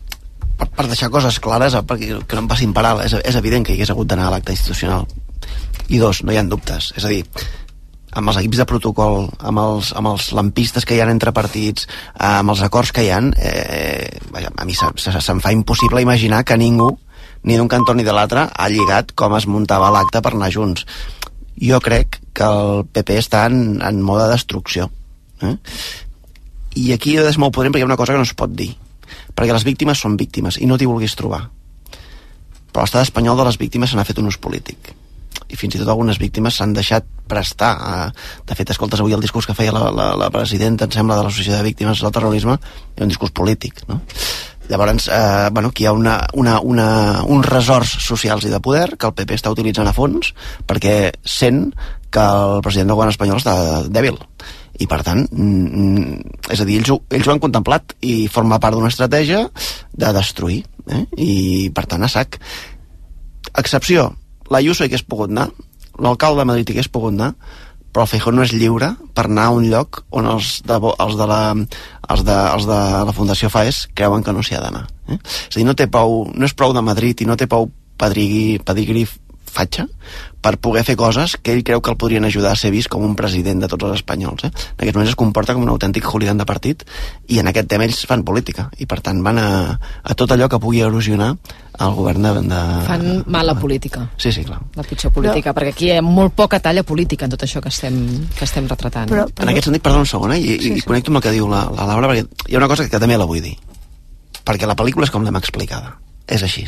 [SPEAKER 4] per, per deixar coses clares, perquè que no em passin per alt, és, és evident que hi hagués hagut d'anar a l'acte institucional. I dos, no hi ha dubtes, és a dir, amb els equips de protocol, amb els, amb els lampistes que hi ha entre partits, amb els acords que hi ha, eh, vaja, a mi se, se, se'm fa impossible imaginar que ningú, ni d'un cantó ni de l'altre, ha lligat com es muntava l'acte per anar junts. Jo crec que el P P està en, en mode de destrucció. Eh? I aquí és molt potent perquè hi ha una cosa que no es pot dir, perquè les víctimes són víctimes i no t'hi vulguis trobar, però l'estat espanyol de les víctimes se n'ha fet un ús polític i fins i tot algunes víctimes s'han deixat prestar a... de fet, escoltes avui el discurs que feia la, la, la presidenta, em sembla, de l'Associació de Víctimes del Terrorisme, és un discurs polític, no? Llavors, eh, bueno, aquí hi ha una, una, una, uns ressorts socials i de poder que el P P està utilitzant a fons perquè sent que el president del govern espanyol està dèbil i per tant mm, és a dir, ells ho, ells ho han contemplat i forma part d'una estratègia de destruir, eh? I per tant a sac. Excepció, l'Ayuso hi hagués pogut anar, l'alcalde de Madrid hi hagués pogut anar, però el Feijóo no és lliure per anar a un lloc on els de, els de, la, els de, els de la Fundació FAES creuen que no s'hi ha d'anar, eh? És a dir, no té prou, no és prou de Madrid i no té prou pedigrí, pedigrí fatxa per poder fer coses que ell creu que el podrien ajudar a ser vist com un president de tots els espanyols, eh? En aquests moments es comporta com un autèntic hooligan de partit i en aquest tema ells fan política i per tant van a, a tot allò que pugui erosionar el govern de... de
[SPEAKER 2] fan mala política.
[SPEAKER 4] Sí, sí, clar.
[SPEAKER 2] La pitjor política, però... perquè aquí hi ha molt poca talla política en tot això que estem, que estem retratant. Però,
[SPEAKER 4] però... En aquest sentit, perdó un segon, eh? I, sí, i sí. Connecto amb el que diu la, la Laura, perquè hi ha una cosa que, que també la vull dir. Perquè la pel·lícula és com l'hem explicada. És així.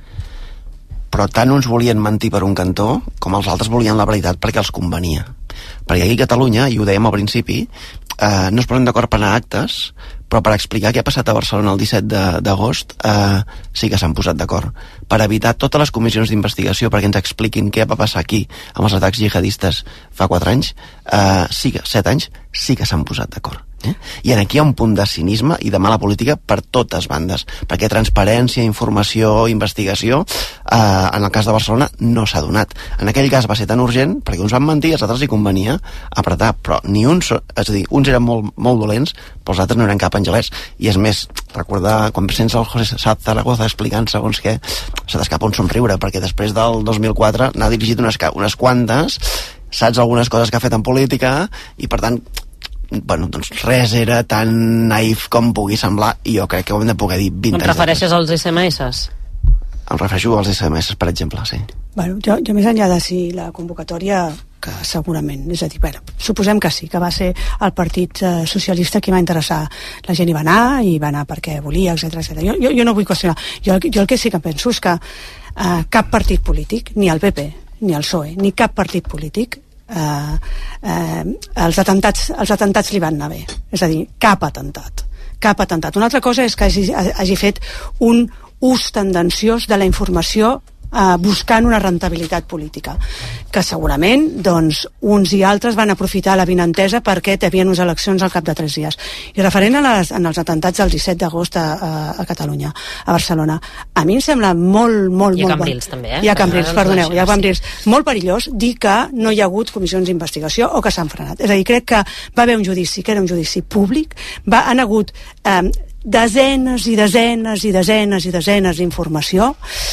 [SPEAKER 4] Però tant uns volien mentir per un cantó com els altres volien la veritat perquè els convenia. Perquè aquí a Catalunya, i ho dèiem al principi, eh, no es posen d'acord per anar a actes, però per explicar què ha passat a Barcelona el disset d'agost eh, sí que s'han posat d'acord. Per evitar totes les comissions d'investigació perquè ens expliquin què va passar aquí amb els atacs jihadistes fa quatre anys, eh, sí que, set anys, sí que s'han posat d'acord. Eh? I en aquí hi ha un punt de cinisme i de mala política per totes bandes, perquè transparència, informació, investigació eh, en el cas de Barcelona no s'ha donat. En aquell cas va ser tan urgent perquè uns van mentir i als altres hi convenia apretar, però ni uns, és a dir, uns eren molt, molt dolents, però els altres no eren cap angelers. I és més, recordar quan sents el José Zaragoza explicant segons què, se t'escapa un somriure, perquè després del dos mil quatre n'ha dirigit unes, unes quantes, saps algunes coses que ha fet en política i per tant bueno, doncs res era tan naïf com pugui semblar i jo crec que ho hem de poder dir vint anys.
[SPEAKER 1] Em refereixes als esse eme esse?
[SPEAKER 4] Em refereixo als esse eme esse, per exemple, sí.
[SPEAKER 5] Bueno, jo, jo més enllà de si la convocatòria, que segurament, és a dir, bueno, suposem que sí, que va ser el Partit eh, Socialista qui va interessar. La gent hi va anar, i va anar perquè volia, etcètera, etcètera. Jo, jo, jo no vull qüestionar. Jo, jo el que sí que penso és que eh, cap partit polític, ni el Pe Pe, ni el P SOE, ni cap partit polític Uh, uh, els atentats els atentats li van anar bé, és a dir, cap atemptat cap atemptat. Una altra cosa és que hagi, hagi fet un ús tendenciós de la informació eh, buscant una rentabilitat política, que segurament doncs, uns i altres van aprofitar la vinentesa perquè tenien unes eleccions al cap de tres dies. I referent a les, en els atentats del disset d'agost a, a, a Catalunya, a Barcelona, a mi em sembla molt, molt,
[SPEAKER 1] I a
[SPEAKER 5] molt
[SPEAKER 1] Cambrils bon. També, eh?
[SPEAKER 5] I a Cambrils, perdoneu, i a Cambrils. Molt perillós dir que no hi ha hagut comissions d'investigació o que s'han frenat. És a dir, crec que va haver un judici, que era un judici públic, va, han hagut eh, desenes i desenes i desenes i desenes d'informació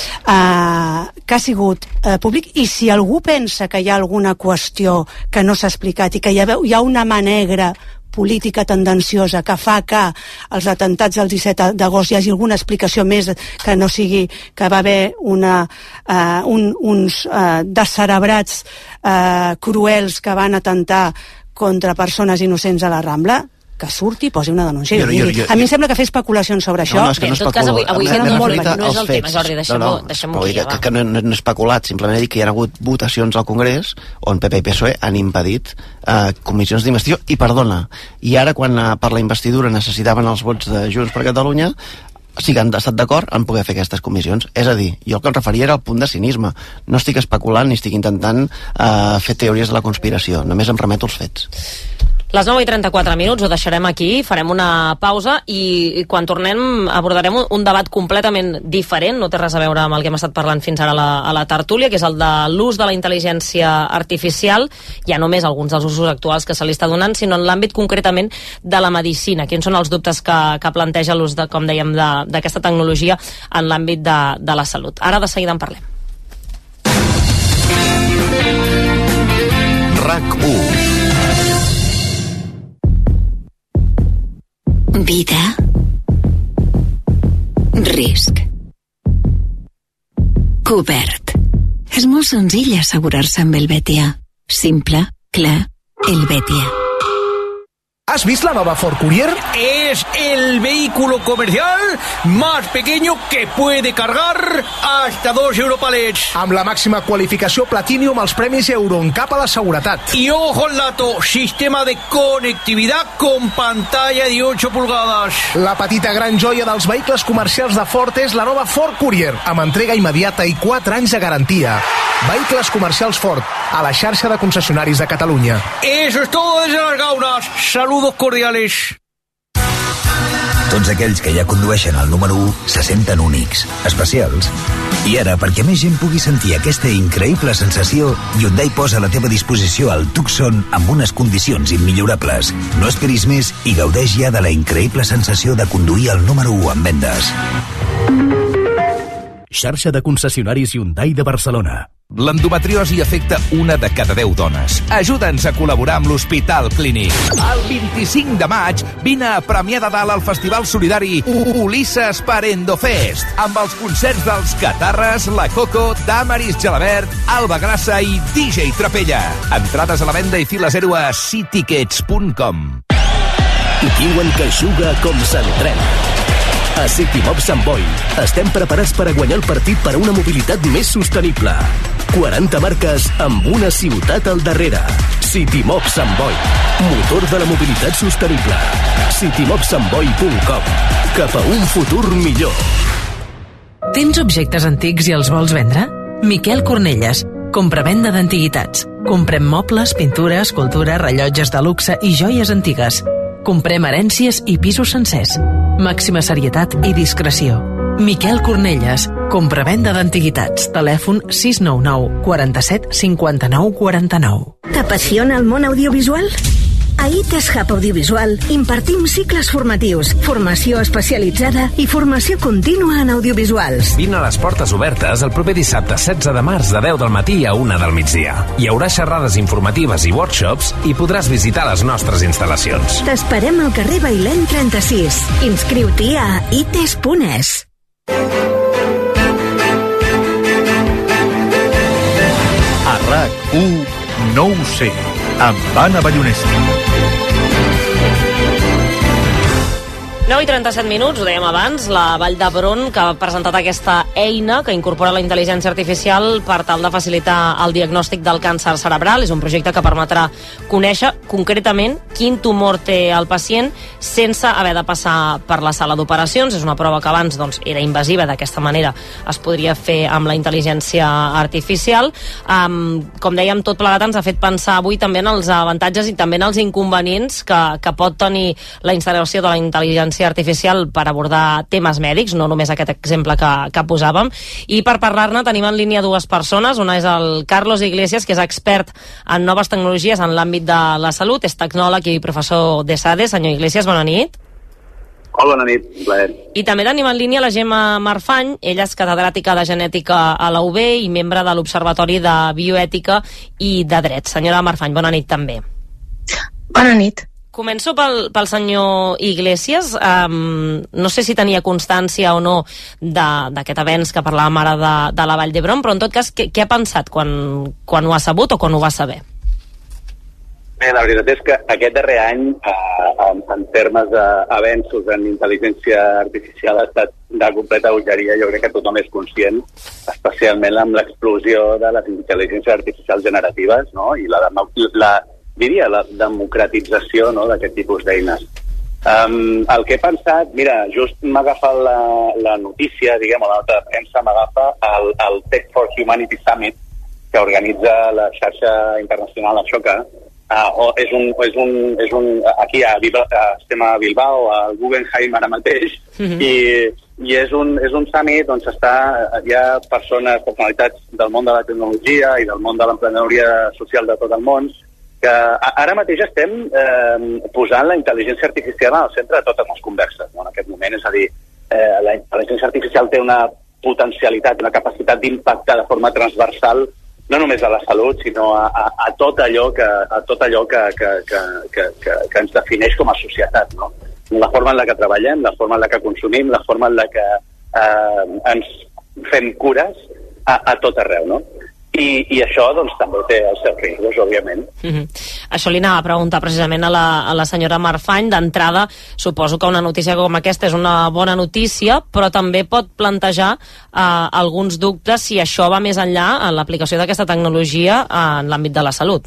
[SPEAKER 5] eh, que ha sigut eh, públic, i si algú pensa que hi ha alguna qüestió que no s'ha explicat i que hi ha, hi ha una mà negra política tendenciosa que fa que els atentats del disset d'agost hi hagi alguna explicació més que no sigui que va haver una, uh, un, uns uh, descerebrats uh, cruels que van atentar contra persones innocents a la Rambla, que surti i posi una denúncia. Jo, jo, jo, a mi em sembla que fer especulacions sobre
[SPEAKER 4] no,
[SPEAKER 5] això...
[SPEAKER 4] No, és que no
[SPEAKER 1] en tot cas, avui, avui
[SPEAKER 4] queda
[SPEAKER 1] molt bé, no és el tema, Jordi, deixem-ho no, no, deixem aquí.
[SPEAKER 4] Que, que no, no he especulat, simplement he dit que hi ha hagut votacions al Congrés on P P i P SOE han impedit eh, comissions d'investigació, i perdona, i ara quan eh, per la investidura necessitaven els vots de Junts per Catalunya sí que han estat d'acord en poder fer aquestes comissions. És a dir, jo el que em referia era al punt de cinisme. No estic especulant ni estic intentant eh, fer teories de la conspiració, només em remeto als fets.
[SPEAKER 1] Les nou i trenta-quatre minuts, ho deixarem aquí, farem una pausa i quan tornem abordarem un debat completament diferent, no té res a veure amb el que hem estat parlant fins ara a la, a la tertúlia, que és el de l'ús de la intel·ligència artificial, ja no només alguns dels usos actuals que se li està donant, sinó en l'àmbit concretament de la medicina. Quins són els dubtes que, que planteja l'ús, de, com dèiem, d'aquesta tecnologia en l'àmbit de, de la salut. Ara de seguida en parlem.
[SPEAKER 9] RAC u. Vida. Risc. Cobert. És molt senzill assegurar-se amb el Betia. Simple, clar, el Betia.
[SPEAKER 10] ¿Has visto la nueva Ford Courier?
[SPEAKER 11] Es el vehículo comercial más pequeño que puede cargar hasta dos Europalets.
[SPEAKER 10] Amb la màxima qualificació Platinum als premis Euroncap a la seguretat.
[SPEAKER 11] Y ojo al dato, sistema de conectividad con pantalla de ocho pulgadas.
[SPEAKER 10] La petita gran joia dels vehicles comercials de Ford és la nova Ford Courier, amb entrega immediata i quatre anys de garantia. Vehicles comercials Ford, a la xarxa de concessionaris de Catalunya.
[SPEAKER 11] Eso es todo desde las Gaunas. Saludos cordiales.
[SPEAKER 12] Tots aquells que ja condueixen el número u se senten únics, especials. I ara, perquè més gent pugui sentir aquesta increïble sensació, Hyundai posa a la teva disposició el Tucson amb unes condicions immillorables. No esperis més i gaudeix ja de la increïble sensació de conduir el número u en vendes.
[SPEAKER 13] Xarxa de concessionaris Hyundai de Barcelona.
[SPEAKER 14] L'endometriosi afecta una de cada deu dones. Ajuda'ns a col·laborar amb l'Hospital Clínic. El vint-i-cinc de maig vine a Premià de Dalt al Festival Solidari Ulisses per Endofest, amb els concerts dels Catarres, La Coco, Damaris Gelabert, Alba Grassa i D J Trapella. Entrades a la venda i fila zero a citickets punt com.
[SPEAKER 13] Diuen que juga com s'entrena. A Citimob Sant Boi estem preparats per a guanyar el partit per a una mobilitat més sostenible. quaranta marques amb una ciutat al darrere. Citimob Sant Boi, motor de la mobilitat sostenible. citimob sant boi punt com. Cap a un futur millor.
[SPEAKER 15] Tens objectes antics i els vols vendre? Miquel Cornelles, compra-venda d'antiguitats. Comprem mobles, pintura, escultura, rellotges de luxe i joies antigues. Comprem herències i pisos sencers. Màxima serietat i discreció. Miquel Cornelles, compra-venda d'antiguitats. Telèfon sis nou nou, quaranta-set, cinquanta-nou, quaranta-nou.
[SPEAKER 16] T'apassiona el món audiovisual? A I T E S Hub Audiovisual impartim cicles formatius, formació especialitzada i formació contínua en audiovisuals.
[SPEAKER 17] Vine a les portes obertes el proper dissabte setze de març de deu del matí a una del migdia. Hi haurà xerrades informatives i workshops i podràs visitar les nostres instal·lacions.
[SPEAKER 16] T'esperem al carrer Bailèn trenta-sis. Inscriu-t'hi a i t e s punt e s.
[SPEAKER 9] A RAC u no ho sé, amb Anna Ballonesta.
[SPEAKER 1] nou i trenta-set minuts, ho dèiem abans, la Vall d'Hebron, que ha presentat aquesta eina que incorpora la intel·ligència artificial per tal de facilitar el diagnòstic del càncer cerebral. És un projecte que permetrà conèixer concretament quin tumor té el pacient sense haver de passar per la sala d'operacions. És una prova que abans doncs, era invasiva, d'aquesta manera es podria fer amb la intel·ligència artificial. Um, com dèiem, tot plegat ens ha fet pensar avui també en els avantatges i també en els inconvenients que, que pot tenir la instal·lació de la intel·ligència artificial per abordar temes mèdics, no només aquest exemple que, que posàvem. I per parlar-ne tenim en línia dues persones. Una és el Carlos Iglesias, que és expert en noves tecnologies en l'àmbit de la salut, és tecnòleg i professor d'ESADE. Senyor Iglesias, bona nit.
[SPEAKER 18] Hola, bona nit. Plaer.
[SPEAKER 1] I també tenim en línia la Gemma Marfany. Ella és catedràtica de genètica a la U B i membre de l'Observatori de Bioètica i de Dret. Senyora Marfany, bona nit també.
[SPEAKER 19] Bona nit.
[SPEAKER 1] Començo pel, pel senyor Iglesias. Um, no sé si tenia constància o no d'aquest avenç que parlàvem ara de, de la Vall d'Hebron, però en tot cas, què, què ha pensat quan, quan ho ha sabut o quan ho va saber?
[SPEAKER 18] Bé, la veritat és que aquest darrer any, eh, en, en termes d'avenços en intel·ligència artificial, ha estat de completa bogeria. Jo crec que tothom és conscient, especialment amb l'explosió de les intel·ligències artificials generatives, no? I la, la diria, la democratització, no?, d'aquest tipus d'eines. Um, el que he pensat, mira, just m'ha agafat la, la notícia, diguem, o la nota de premsa, m'agafa el, el Tech for Humanity Summit, que organitza la xarxa internacional Ashoka, Uh, és un, és un, és un, aquí a Bilbao, estem a Bilbao, al Guggenheim ara mateix, mm-hmm. i, i és, un, és un summit on està, hi ha persones, personalitats del món de la tecnologia i del món de l'emprenedoria social de tot el món, que ara mateix estem eh, posant la intel·ligència artificial al centre de totes les converses, no? En aquest moment. És a dir, eh, la intel·ligència artificial té una potencialitat, una capacitat d'impactar de forma transversal no només a la salut, sinó a, a, a tot allò, que, a tot allò que, que, que, que, que, que ens defineix com a societat, no? La forma en la que treballem, la forma en la que consumim, la forma en la que eh, ens fem cures a, a tot arreu, no? I, i això doncs també té els seus riscos, òbviament.
[SPEAKER 1] Mm-hmm. Això li anava a preguntar precisament a la, a la senyora Marfany. D'entrada, suposo que una notícia com aquesta és una bona notícia, però també pot plantejar eh, alguns dubtes si això va més enllà en l'aplicació d'aquesta tecnologia en l'àmbit de la salut.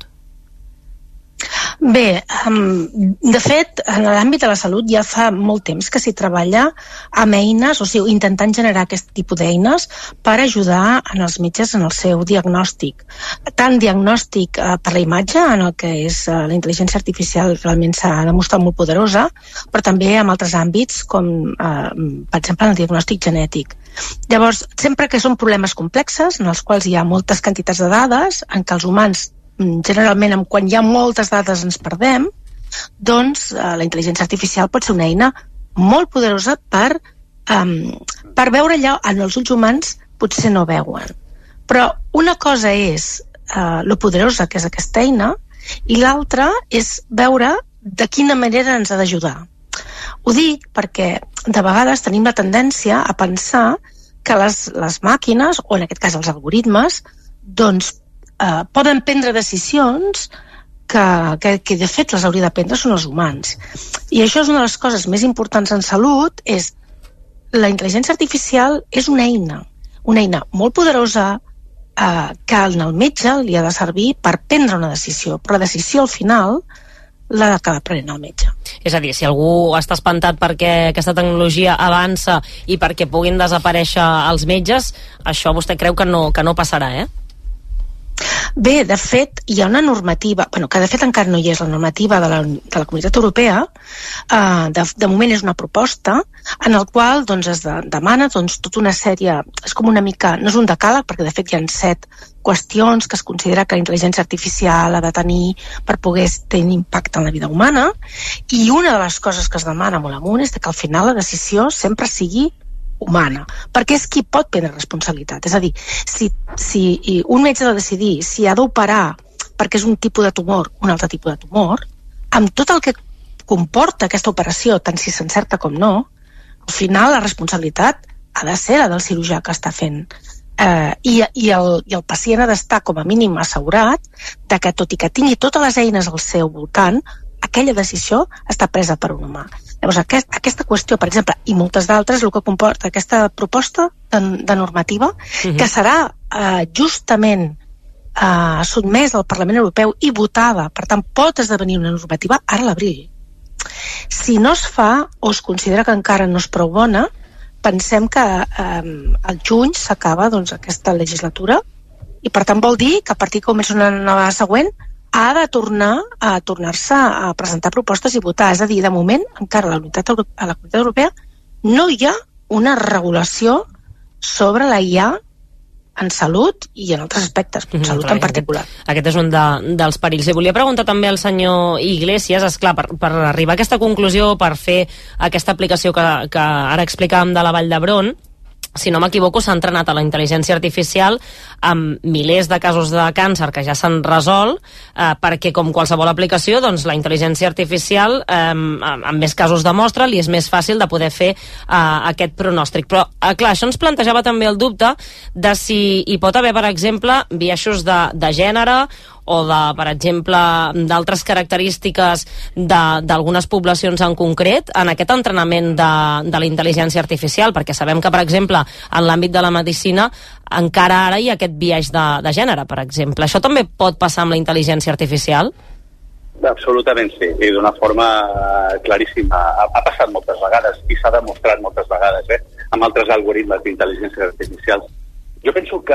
[SPEAKER 19] Bé, um, de fet, en l'àmbit de la salut ja fa molt temps que s'hi treballa amb eines, o sigui, intentant generar aquest tipus d'eines per ajudar en els metges en el seu diagnòstic. Tant diagnòstic uh, per la imatge, en el que és uh, la intel·ligència artificial realment s'ha demostrat molt poderosa, però també en altres àmbits, com, uh, per exemple, en el diagnòstic genètic. Llavors, sempre que són problemes complexes, en els quals hi ha moltes quantitats de dades, en què els humans generalment quan hi ha moltes dades ens perdem, doncs eh, la intel·ligència artificial pot ser una eina molt poderosa per, um, per veure allò en els ulls humans potser no veuen. Però una cosa és eh, lo poderosa que és aquesta eina i l'altra és veure de quina manera ens ha d'ajudar. Ho dic perquè de vegades tenim la tendència a pensar que les, les màquines, o en aquest cas els algoritmes, doncs Uh, poden prendre decisions que, que, que de fet les hauria de prendre són els humans. I això és una de les coses més importants en salut, és la intel·ligència artificial és una eina, una eina molt poderosa uh, que al metge li ha de servir per prendre una decisió, però la decisió al final l'ha d'acabar prenent el metge.
[SPEAKER 1] És a dir, si algú està espantat perquè aquesta tecnologia avança i perquè puguin desaparèixer els metges, això vostè creu que no, que no passarà, eh?
[SPEAKER 19] Bé, de fet, hi ha una normativa, bueno, que de fet encara no hi és la normativa de la, de la Comunitat Europea, eh, de, de moment és una proposta, en el qual doncs, es de, demana doncs, tota una sèrie, és com una mica, no és un decàleg, perquè de fet hi ha set qüestions que es considera que la intel·ligència artificial ha de tenir per poder tenir impacte en la vida humana, i una de les coses que es demana molt amunt és que al final la decisió sempre sigui humana, perquè és qui pot prendre responsabilitat. És a dir, si, si un metge ha de decidir si ha d'operar perquè és un tipus de tumor, un altre tipus de tumor, amb tot el que comporta aquesta operació, tant si s'encerta com no, al final la responsabilitat ha de ser la del cirurgià que està fent. Eh, i, i, el, i el pacient ha d'estar com a mínim assegurat de que, tot i que tingui totes les eines al seu voltant, aquella decisió està presa per un humà. Llavors, aquest, aquesta qüestió, per exemple, i moltes d'altres, el que comporta aquesta proposta de, de normativa, uh-huh. que serà eh, justament eh, sotmès al Parlament Europeu i votada, per tant, pot esdevenir una normativa ara a l'abril. Si no es fa, o es considera que encara no és prou bona, pensem que eh, al juny s'acaba doncs, aquesta legislatura, i per tant vol dir que a partir que comença una nova següent ha de tornar a tornar-se a presentar propostes i votar. És a dir, de moment, encara a la, unitat, a la Comunitat Europea no hi ha una regulació sobre la I A en salut i en altres aspectes, en mm, salut clar, en particular.
[SPEAKER 1] Aquest, aquest és un de, dels perills. I volia preguntar també al senyor Iglesias, esclar, per, per arribar a aquesta conclusió, per fer aquesta aplicació que, que ara explicàvem de la Vall d'Hebron, si no m'equivoco, s'ha entrenat a la intel·ligència artificial amb milers de casos de càncer que ja s'han resolt, eh, perquè com qualsevol aplicació, doncs la intel·ligència artificial eh, amb més casos de mostra li és més fàcil de poder fer eh, aquest pronòstic. Però, eh, clar, això ens plantejava també el dubte de si hi pot haver, per exemple, biaixos de, de gènere o de, per exemple, d'altres característiques d'algunes poblacions en concret en aquest entrenament de, de la intel·ligència artificial, perquè sabem que, per exemple, en l'àmbit de la medicina encara ara hi ha aquest biaix de, de gènere, per exemple. Això també pot passar amb la intel·ligència artificial?
[SPEAKER 18] Absolutament sí, i d'una forma claríssima. Ha, ha passat moltes vegades i s'ha demostrat moltes vegades, eh, amb altres algoritmes d'intel·ligència artificial. Jo penso que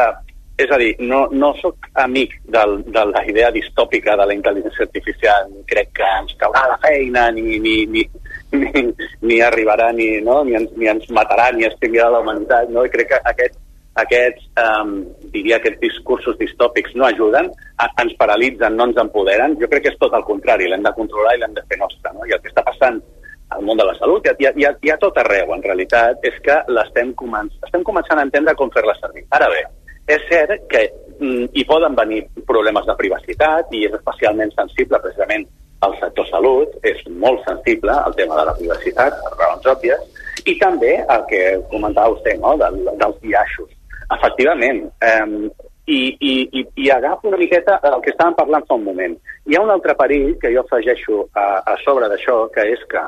[SPEAKER 18] És a dir, no, no sóc amic del, de la idea distòpica de la intel·ligència artificial, ni crec que ens caurà la feina, ni, ni, ni, ni, ni arribarà, ni, no? ni, ens, ni ens matarà, ni extingirà la humanitat, no? I crec que aquest, aquests, um, diria, aquests discursos distòpics no ajuden, a, ens paralitzen, no ens empoderen. Jo crec que és tot el contrari, l'hem de controlar i l'hem de fer nostre, no? I el que està passant al món de la salut, hi ha, hi ha, hi ha tot arreu, en realitat, és que l'estem començ, estem començant a entendre com fer-la servir. Ara bé, és cert que mm, hi poden venir problemes de privacitat i és especialment sensible precisament al sector salut, és molt sensible al tema de la privacitat, per raons òbvies, i també el que comentava vostè, no?, del, dels biaixos. Efectivament, eh, i, i, i, i agafo una miqueta el que estàvem parlant fa un moment. Hi ha un altre perill que jo afegeixo a, a sobre d'això, que és que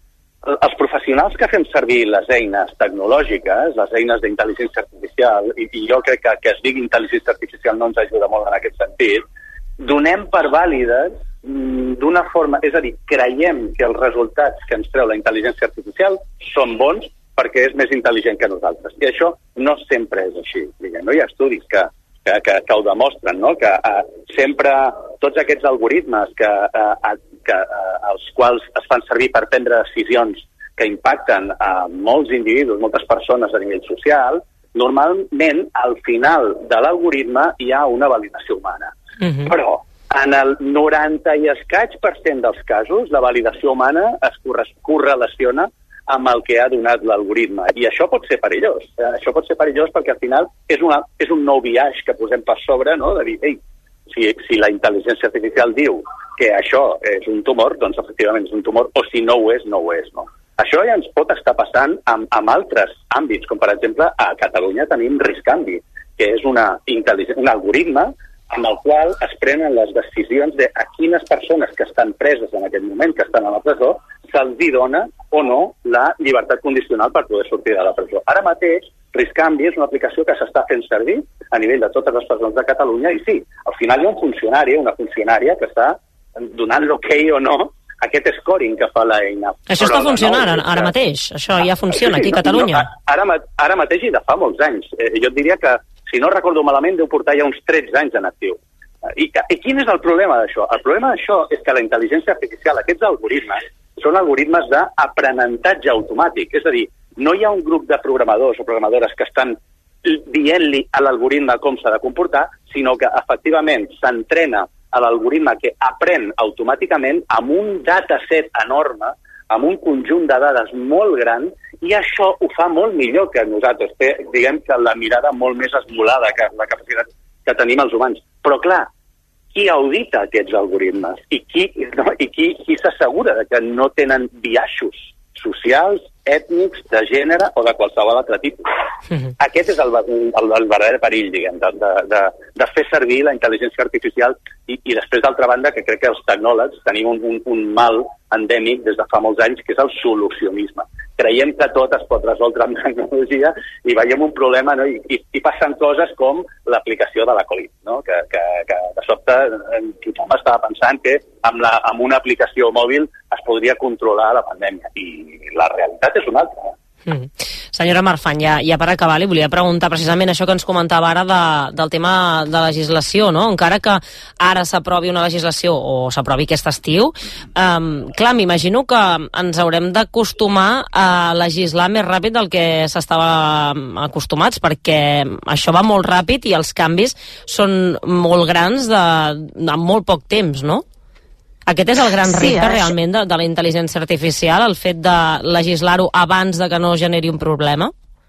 [SPEAKER 18] els professionals que fem servir les eines tecnològiques, les eines d'intel·ligència artificial, i, i jo crec que que es digui intel·ligència artificial no ens ajuda molt en aquest sentit, donem per vàlides mm, d'una forma, és a dir, creiem que els resultats que ens treu la intel·ligència artificial són bons perquè és més intel·ligent que nosaltres. I això no sempre és així. Diguem, no hi ha estudis que, que, que, que ho demostren, no? Que uh, sempre tots aquests algoritmes que uh, que, eh, els quals es fan servir per prendre decisions que impacten a molts individus, moltes persones a nivell social, normalment al final de l'algoritme hi ha una validació humana. Uh-huh. Però en el noranta i escaig per cent dels casos la validació humana es correlaciona amb el que ha donat l'algoritme. I això pot ser perillós. Eh, això pot ser perillós perquè al final és, una, és un nou biaix que posem per sobre, no?, de dir, ei, si, si la intel·ligència artificial diu que això és un tumor, doncs efectivament és un tumor, o si no ho és, no ho és, no? Això ja ens pot estar passant amb, amb altres àmbits, com per exemple a Catalunya tenim Riscanvi, que és una un algoritme amb el qual es prenen les decisions de a quines persones que estan preses en aquest moment, que estan a la presó, se'ls dona o no la llibertat condicional per poder sortir de la presó. Ara mateix, Riscanvi és una aplicació que s'està fent servir a nivell de totes les persones de Catalunya i sí, al final hi ha un funcionari, una funcionària que està donant l'ok o no aquest scoring que fa l'eina.
[SPEAKER 1] Això està funcionant no, ara mateix? Això ja funciona aquí a Catalunya?
[SPEAKER 18] No, ara, ara mateix i de fa molts anys. Eh, jo et diria que, si no recordo malament, deu portar ja uns tretze anys en actiu. I, i quin és el problema d'això? El problema d'això és que la intel·ligència artificial, aquests algoritmes, són algoritmes d'aprenentatge automàtic. És a dir, no hi ha un grup de programadors o programadores que estan dient-li a l'algoritme com s'ha de comportar, sinó que efectivament s'entrena a l'algoritme que aprèn automàticament amb un dataset enorme, amb un conjunt de dades molt gran, i això ho fa molt millor que nosaltres. Té, diguem que la mirada molt més esmolada que la capacitat que tenim els humans. Però clar, qui audita aquests algoritmes? I qui, no? I qui, qui s'assegura que no tenen biaixos socials, ètnics, de gènere o de qualsevol altre tipus? Mm-hmm. Aquest és el, el, el verdader perill, diguem, de, de, de, de fer servir la intel·ligència artificial i, i després, d'altra banda, que crec que els tecnòlegs tenim un, un, un mal endèmic des de fa molts anys, que és el solucionisme. Creiem que tot es pot resoldre amb tecnologia i veiem un problema, no? I, i, i passen coses com l'aplicació de la Covid, no? que, que, que de sobte tothom estava pensant que amb, la, amb una aplicació mòbil es podria controlar la pandèmia i la realitat és una altra.
[SPEAKER 1] Mm. Senyora Marfan, ja, ja per acabar li volia preguntar precisament això que ens comentava ara de, del tema de legislació, no? Encara que ara s'aprovi una legislació o s'aprovi aquest estiu, um, clar, m'imagino que ens haurem d'acostumar a legislar més ràpid del que s'estava acostumats, perquè això va molt ràpid i els canvis són molt grans de, de molt poc temps, no? Aquest és el gran sí, repte realment de, de la intel·ligència artificial, el fet de legislar-ho abans de que no generi un problema?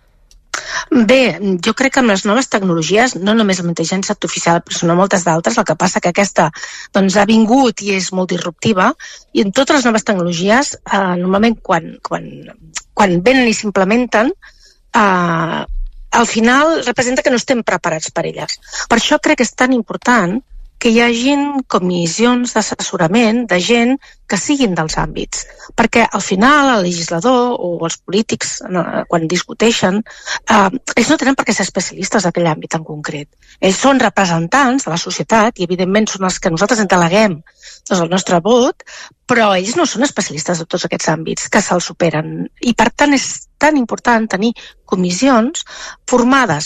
[SPEAKER 19] Bé, jo crec que amb les noves tecnologies, no només la intel·ligència artificial, però són moltes d'altres, el que passa que aquesta doncs, ha vingut i és molt disruptiva, i en totes les noves tecnologies, eh, normalment quan, quan, quan venen i s'implementen, eh, al final representa que no estem preparats per elles. Per això crec que és tan important que hi hagin comissions d'assessorament de gent que siguin dels àmbits. Perquè al final el legislador o els polítics, quan discuteixen, eh, ells no tenen per què ser especialistes d'aquell àmbit en concret. Ells són representants de la societat i evidentment són els que nosaltres en deleguem doncs, el nostre vot, però ells no són especialistes de tots aquests àmbits que se'ls superen. I per tant és tan important tenir comissions formades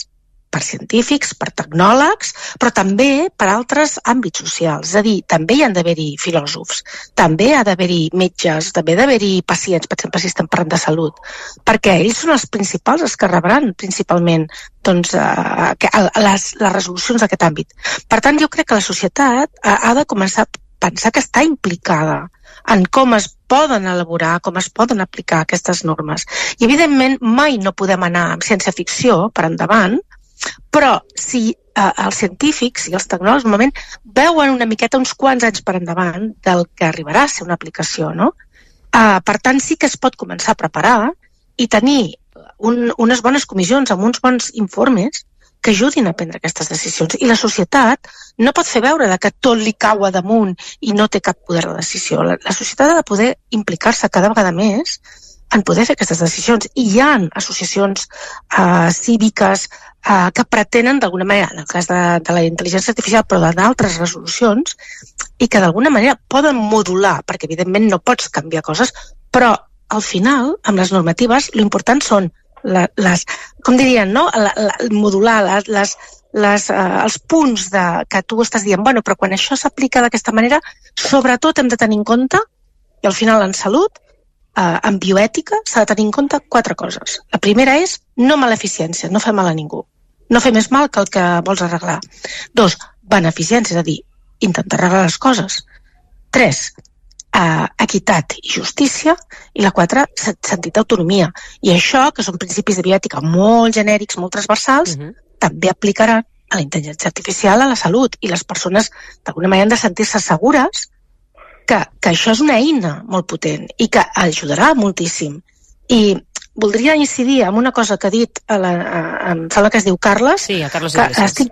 [SPEAKER 19] per científics, per tecnòlegs, però també per altres àmbits socials. És a dir, també hi han d'haver-hi filòsofs, també ha d'haver-hi metges, també ha d'haver-hi pacients, per exemple, si estem parlant de salut, perquè ells són els principals, els que rebran principalment doncs, eh, les, les resolucions d'aquest àmbit. Per tant, jo crec que la societat ha, ha de començar a pensar que està implicada en com es poden elaborar, com es poden aplicar aquestes normes. I, evidentment, mai no podem anar amb ciència-ficció per endavant, però si eh, els científics i els tecnòlegs normalment veuen una miqueta uns quants anys per endavant del que arribarà a ser una aplicació, no? Eh, per tant, sí que es pot començar a preparar i tenir un, unes bones comissions amb uns bons informes que ajudin a prendre aquestes decisions. I la societat no pot fer veure que tot li cau a damunt i no té cap poder de decisió. La, la societat ha de poder implicar-se cada vegada més en poder fer aquestes decisions. I hi ha associacions eh, cíviques eh, que pretenen, d'alguna manera, en el cas de, de la intel·ligència artificial, però d'altres resolucions, i que d'alguna manera poden modular, perquè evidentment no pots canviar coses, però al final, amb les normatives, l'important són la, les, com dirien, no? La, la, modular les, les, les, uh, els punts de, que tu estàs dient, bueno, però quan això s'aplica d'aquesta manera, sobretot hem de tenir en compte, i al final en salut, uh, en bioètica, s'ha de tenir en compte quatre coses. La primera és no maleficència, no fer mal a ningú. No fer més mal que el que vols arreglar. Dos, beneficència, és a dir, intentar arreglar les coses. Tres, Uh, equitat i justícia, i la quatre, sentit d'autonomia. I això, que són principis de bioètica molt genèrics, molt transversals, uh-huh. també aplicarà a la intel·ligència artificial a la salut, i les persones d'alguna manera han de sentir-se segures que, que això és una eina molt potent i que ajudarà moltíssim. I voldria incidir en una cosa que ha dit a la, a, em sembla que es diu Carles,
[SPEAKER 1] sí, a Carles
[SPEAKER 19] que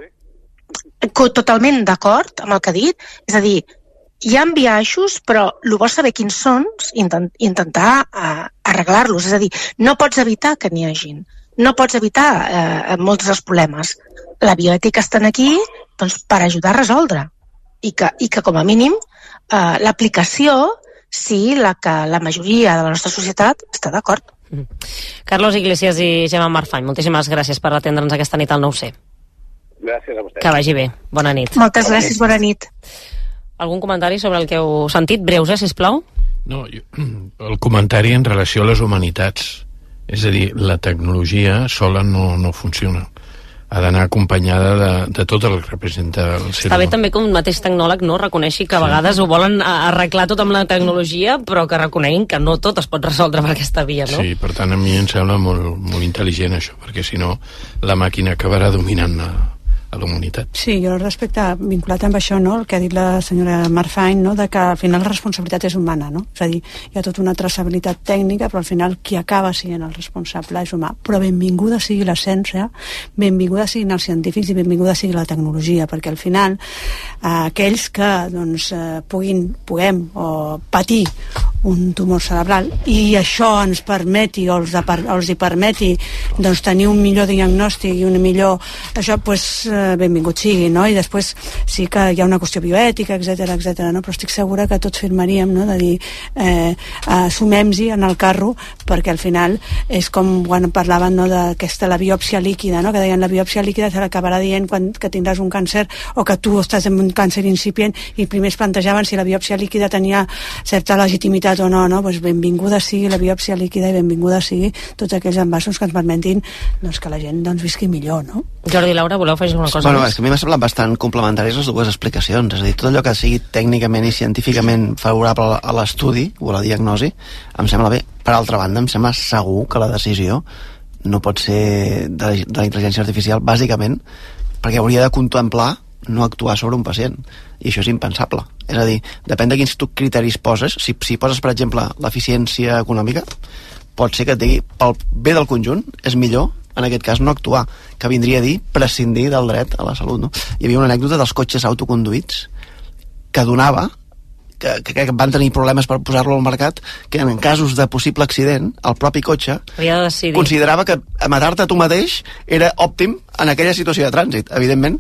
[SPEAKER 19] estic totalment d'acord amb el que ha dit, és a dir, hi ha biaixos, però el bo és saber quins són i intent, intentar uh, arreglar-los. És a dir, no pots evitar que n'hi hagin. No pots evitar uh, molts dels problemes. La bioètica està aquí doncs, per ajudar a resoldre. I que, i que com a mínim, uh, l'aplicació sigui la que la majoria de la nostra societat està d'acord.
[SPEAKER 1] Mm. Carlos Iglesias i Gemma Marfany, moltíssimes gràcies per atendre'ns aquesta nit al nou C.
[SPEAKER 18] Gràcies a vostè.
[SPEAKER 1] Que vagi bé. Bona nit.
[SPEAKER 19] Moltes gràcies, bona nit.
[SPEAKER 1] Algun comentari sobre el que heu sentit? Breus, eh, sisplau?
[SPEAKER 3] No, jo, el comentari en relació a les humanitats. És a dir, la tecnologia sola no, no funciona. Ha d'anar acompanyada de, de tot el que representa el ser humà.
[SPEAKER 1] Està bé també que un mateix tecnòleg no reconeixi que a vegades sí. ho volen arreglar tot amb la tecnologia, però que reconeguin que no tot es pot resoldre per aquesta via, no?
[SPEAKER 3] Sí, per tant, a mi em sembla molt, molt intel·ligent això, perquè si no la màquina acabarà dominant a, a la humanitat.
[SPEAKER 5] Sí, jo respecte, vinculat amb això, no, el que ha dit la senyora Marfany, no, de que al final la responsabilitat és humana, no? És a dir, hi ha tota una traçabilitat tècnica, però al final qui acaba sent el responsable és humà. Però benvinguda sigui la ciència, benvinguda siguin els científics i benvinguda sigui la tecnologia, perquè al final eh, aquells que doncs, eh, puguin, puguem o patir un tumor cerebral i això ens permeti o els, de, els hi permeti doncs, tenir un millor diagnòstic i una millor això, doncs, benvingut sigui, no? I després sí que hi ha una qüestió bioètica, etcètera, etcètera, no? Però estic segura que tots firmaríem, no? De dir, eh, sumem-hi en el carro, perquè al final és com quan parlaven, no, d'aquesta la biòpsia líquida, no? Que deien la biòpsia líquida te l'acabarà dient quan que tindràs un càncer o que tu estàs en un càncer incipient, i primer es plantejaven si la biòpsia líquida tenia certa legitimitat o no, no? Pues benvinguda sigui la biòpsia líquida i benvinguda sigui tots aquells envasos que ens permetin doncs, que la gent doncs, visqui millor, no?
[SPEAKER 1] Jordi, Laura, voleu afegir una cosa
[SPEAKER 4] bueno,
[SPEAKER 1] més?
[SPEAKER 4] És que a mi m'ha semblat bastant complementaris les dues explicacions, és a dir, tot allò que sigui tècnicament i científicament favorable a l'estudi o a la diagnosi, em sembla bé. Per altra banda, em sembla segur que la decisió no pot ser de la, de la intel·ligència artificial, bàsicament perquè hauria de contemplar no actuar sobre un pacient, i això és impensable. És a dir, depèn de quins tu criteris poses. Si, si poses, per exemple, l'eficiència econòmica, pot ser que et digui, pel bé del conjunt, és millor en aquest cas no actuar, que vindria a dir prescindir del dret a la salut, no? Hi havia una anècdota dels cotxes autoconduïts que donava que, que, que van tenir problemes per posar-lo al mercat, que en casos de possible accident el propi cotxe considerava que matar-te tu mateix era òptim en aquella situació de trànsit. Evidentment,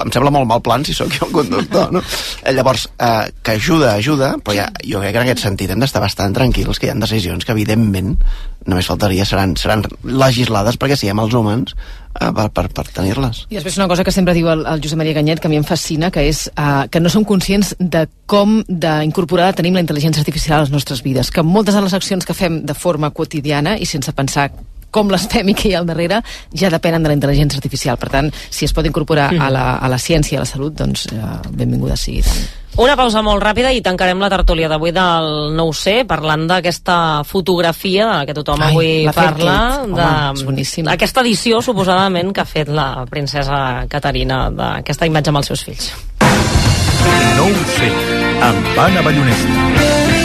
[SPEAKER 4] em sembla molt mal plan si sóc jo el conductor, no? Llavors, eh, que ajuda, ajuda, però ja, jo crec que en aquest sentit hem d'estar bastant tranquils, que hi ha decisions que evidentment només faltaria, seran, seran legislades perquè siguem els humans eh, per, per, per tenir-les.
[SPEAKER 2] I després una cosa que sempre diu el, el Josep Maria Ganyet, que a mi em fascina, que és uh, que no som conscients de com d'incorporada tenim la intel·ligència artificial a les nostres vides, que moltes de les accions que fem de forma quotidiana i sense pensar com les fem i què hi ha al darrere, ja depenen de la intel·ligència artificial. Per tant, si es pot incorporar mm. a, la, a la ciència i a la salut, doncs eh, benvinguda sigui.
[SPEAKER 1] Una pausa molt ràpida i tancarem la tertúlia d'avui del no ho sé, parlant d'aquesta fotografia de la que tothom Ai, avui parla, d'aquesta edició, suposadament, que ha fet la princesa Caterina, d'aquesta imatge amb els seus fills.
[SPEAKER 20] No ho sé, amb Anna Ballonesta.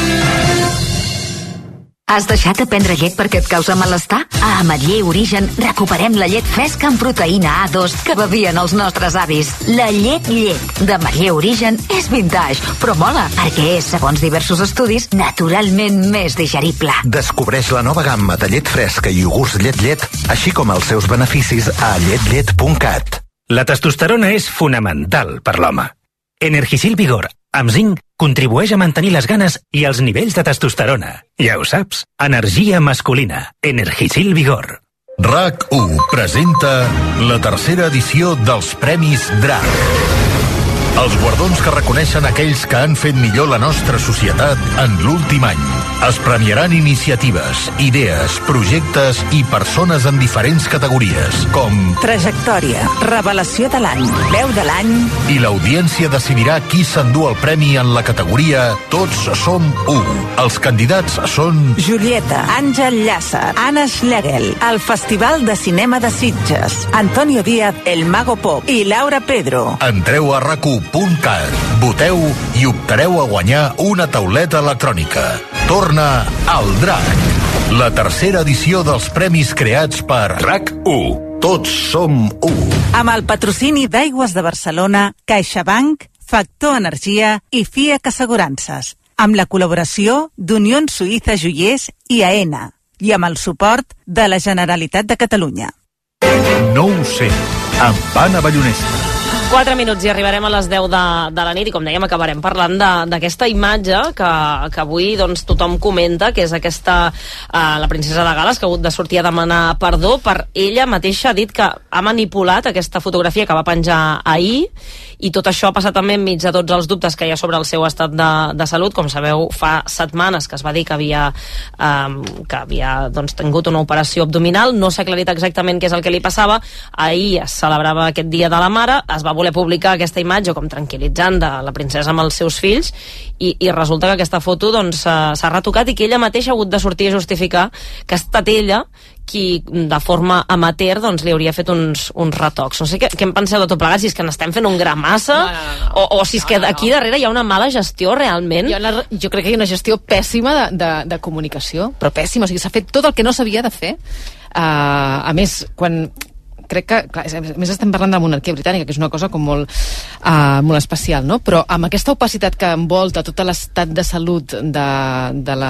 [SPEAKER 21] Has deixat de prendre llet perquè et causa malestar? A Ametller Origen recuperem la llet fresca amb proteïna A dos que bevien els nostres avis. La llet llet d'Ametller Origen és vintage, però mola, perquè és, segons diversos estudis, naturalment més digerible.
[SPEAKER 22] Descobreix la nova gamma de llet fresca i iogurts llet llet, així com els seus beneficis a llet llet punt cat.
[SPEAKER 23] La testosterona és fonamental per l'home. Energisil Vigor, amb zinc, contribueix a mantenir les ganes i els nivells de testosterona. Ja ho saps, energia masculina. Energisil Vigor.
[SPEAKER 20] RAC u presenta la tercera edició dels Premis Drac. Els guardons que reconeixen aquells que han fet millor la nostra societat en l'últim any. Es premiaran iniciatives, idees, projectes i persones en diferents categories, com
[SPEAKER 24] trajectòria, revelació de l'any, veu de l'any...
[SPEAKER 20] I l'audiència decidirà qui s'endú el premi en la categoria Tots som u. Els candidats són...
[SPEAKER 24] Julieta, Àngel Llàcer, Anna Schlegel, el Festival de Cinema de Sitges, Antonio Díaz, El Mago Pop i Laura Pedro.
[SPEAKER 20] Entreu a rac u punt cat, voteu i optareu a guanyar una tauleta electrònica. Torna al Drac, la tercera edició dels premis creats per RAC u. Tots som u.
[SPEAKER 24] Amb el patrocini d'Aigües de Barcelona, CaixaBank, Factor Energia i F I A C Assegurances, amb la col·laboració d'Unió Suïssa Joiers i AENA, i amb el suport de la Generalitat de Catalunya.
[SPEAKER 20] No ho sé, amb Anna Ballonesta.
[SPEAKER 1] quatre minuts i arribarem a les deu de, de la nit i, com dèiem, acabarem parlant d'aquesta imatge que, que avui doncs, tothom comenta, que és aquesta, uh, la princesa de Gal·les, que ha hagut de sortir a demanar perdó per ella mateixa. Ha dit que ha manipulat aquesta fotografia que va penjar ahir, i tot això ha passat també enmig de tots els dubtes que hi ha sobre el seu estat de, de salut. Com sabeu, fa setmanes que es va dir que havia, um, que havia doncs, tingut una operació abdominal. No s'ha aclarit exactament què és el que li passava. Ahir es celebrava aquest Dia de la Mare, es va voler publicar aquesta imatge com tranquil·litzant de la princesa amb els seus fills, i, i resulta que aquesta foto doncs, s'ha retocat, i que ella mateixa ha hagut de sortir a justificar que ha estat ella qui de forma amateur doncs, li hauria fet uns, uns retocs. No sé què, què en penseu de tot plegat, si és que n'estem fent un gra massa, no, no, no. O, o si és que aquí darrere hi ha una mala gestió realment.
[SPEAKER 2] Hi ha una, jo crec que hi ha una gestió pèssima de, de, de comunicació, però pèssima, o sigui, s'ha fet tot el que no s'havia de fer. Uh, a més, quan... crec que, clar, a més estem parlant de la monarquia britànica, que és una cosa com molt, uh, molt especial, no? Però amb aquesta opacitat que envolta tot l'estat de salut de, de la...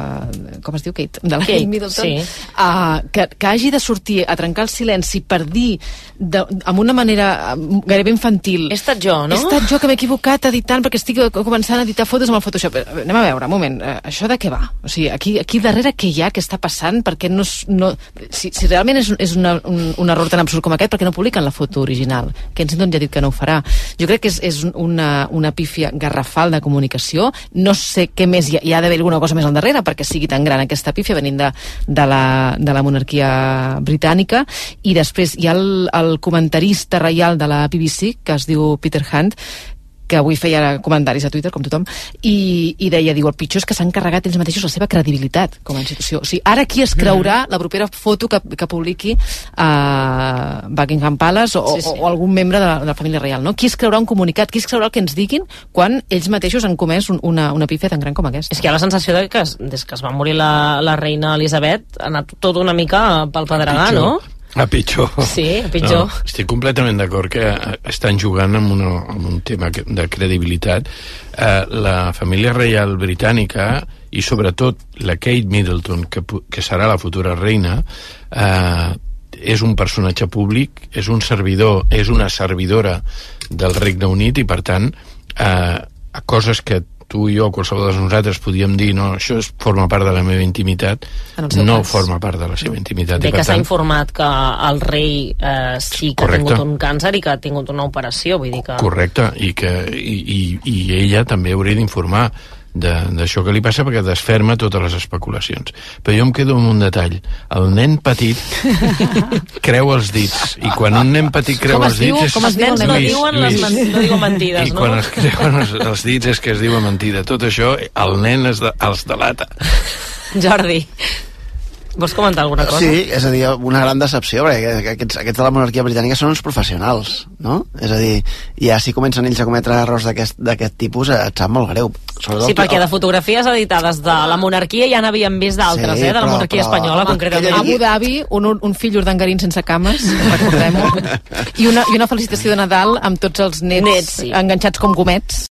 [SPEAKER 2] com es diu, Kate? De la Kate, Kate Middleton, sí. uh, que, que hagi de sortir a trencar el silenci per dir de, amb una manera gairebé infantil...
[SPEAKER 1] He estat jo, no?
[SPEAKER 2] He estat jo que m'he equivocat editant perquè estic començant a editar fotos amb el Photoshop. Anem a veure, un moment, uh, això de què va? O sigui, aquí, aquí darrere què hi ha, què està passant? Perquè no... no si, si realment és, és una, un, un error tan absurd com aquest, perquè no publiquen la foto original. Kensington ja ha dit que no ho farà. Jo crec que és, és una, una pífia garrafal de comunicació. No sé què més hi ha, hi ha d'haver alguna cosa més al darrere perquè sigui tan gran aquesta pífia venint de, de, la, de la monarquia britànica. I després hi ha el, el comentarista reial de la B B C, que es diu Peter Hunt, que avui feia comentaris a Twitter, com tothom, i, i deia, diu, el pitjor és que s'han carregat ells mateixos la seva credibilitat com a institució. O sigui, ara qui es creurà la propera foto que, que publiqui a Buckingham Palace o, sí, sí. o, o algun membre de la, de la família reial, no? Qui es creurà un comunicat, qui es creurà el que ens diguin quan ells mateixos han comès un, una, una pífia tan gran com aquesta?
[SPEAKER 1] És que hi ha la sensació de que des que es va morir la, la reina Elisabet ha anat tot una mica pel pedregar, no?
[SPEAKER 3] A pitjor.
[SPEAKER 1] Sí, a pitjor.
[SPEAKER 3] No, estic completament d'acord que estan jugant amb, una, amb un tema de credibilitat. Eh, la família reial britànica i sobretot la Kate Middleton, que, que serà la futura reina, eh, és un personatge públic, és un servidor, és una servidora del Regne Unit, i per tant eh, coses que tu i jo, qualsevol de nosaltres, podíem dir no, això és, forma part de la meva intimitat, no cas. forma part de la seva intimitat.
[SPEAKER 1] Bé, que s'ha informat que el rei eh, sí que correcte. ha tingut un càncer i que ha tingut una operació, vull dir que...
[SPEAKER 3] Correcte, i, que, i, i, i ella també hauria d'informar d'això que li passa, perquè desferma totes les especulacions. Però jo em quedo amb un detall. El nen petit creu els dits, i quan un nen petit creu els dits és...
[SPEAKER 1] Com es diu? Els nens no diuen, les men no diuen mentides,
[SPEAKER 3] I
[SPEAKER 1] no?
[SPEAKER 3] quan es creuen els, els dits és que es diu mentida. Tot això, el nen es de, els delata.
[SPEAKER 1] Jordi, vols comentar alguna cosa?
[SPEAKER 4] Sí, és a dir, una gran decepció, perquè aquests, aquests de la monarquia britànica són uns professionals, no? És a dir, ja si comencen ells a cometre errors d'aquest tipus, et sap molt greu. Sobretot,
[SPEAKER 1] sí, perquè de fotografies editades de la monarquia ja n'havíem vist d'altres, sí, eh? De la monarquia però, espanyola, home, concretament.
[SPEAKER 2] A Abu Dhabi, un, un fill urdangarín sense cames, recordem-ho, i una, i una felicitació de Nadal amb tots els nets, nets sí. enganxats com gomets.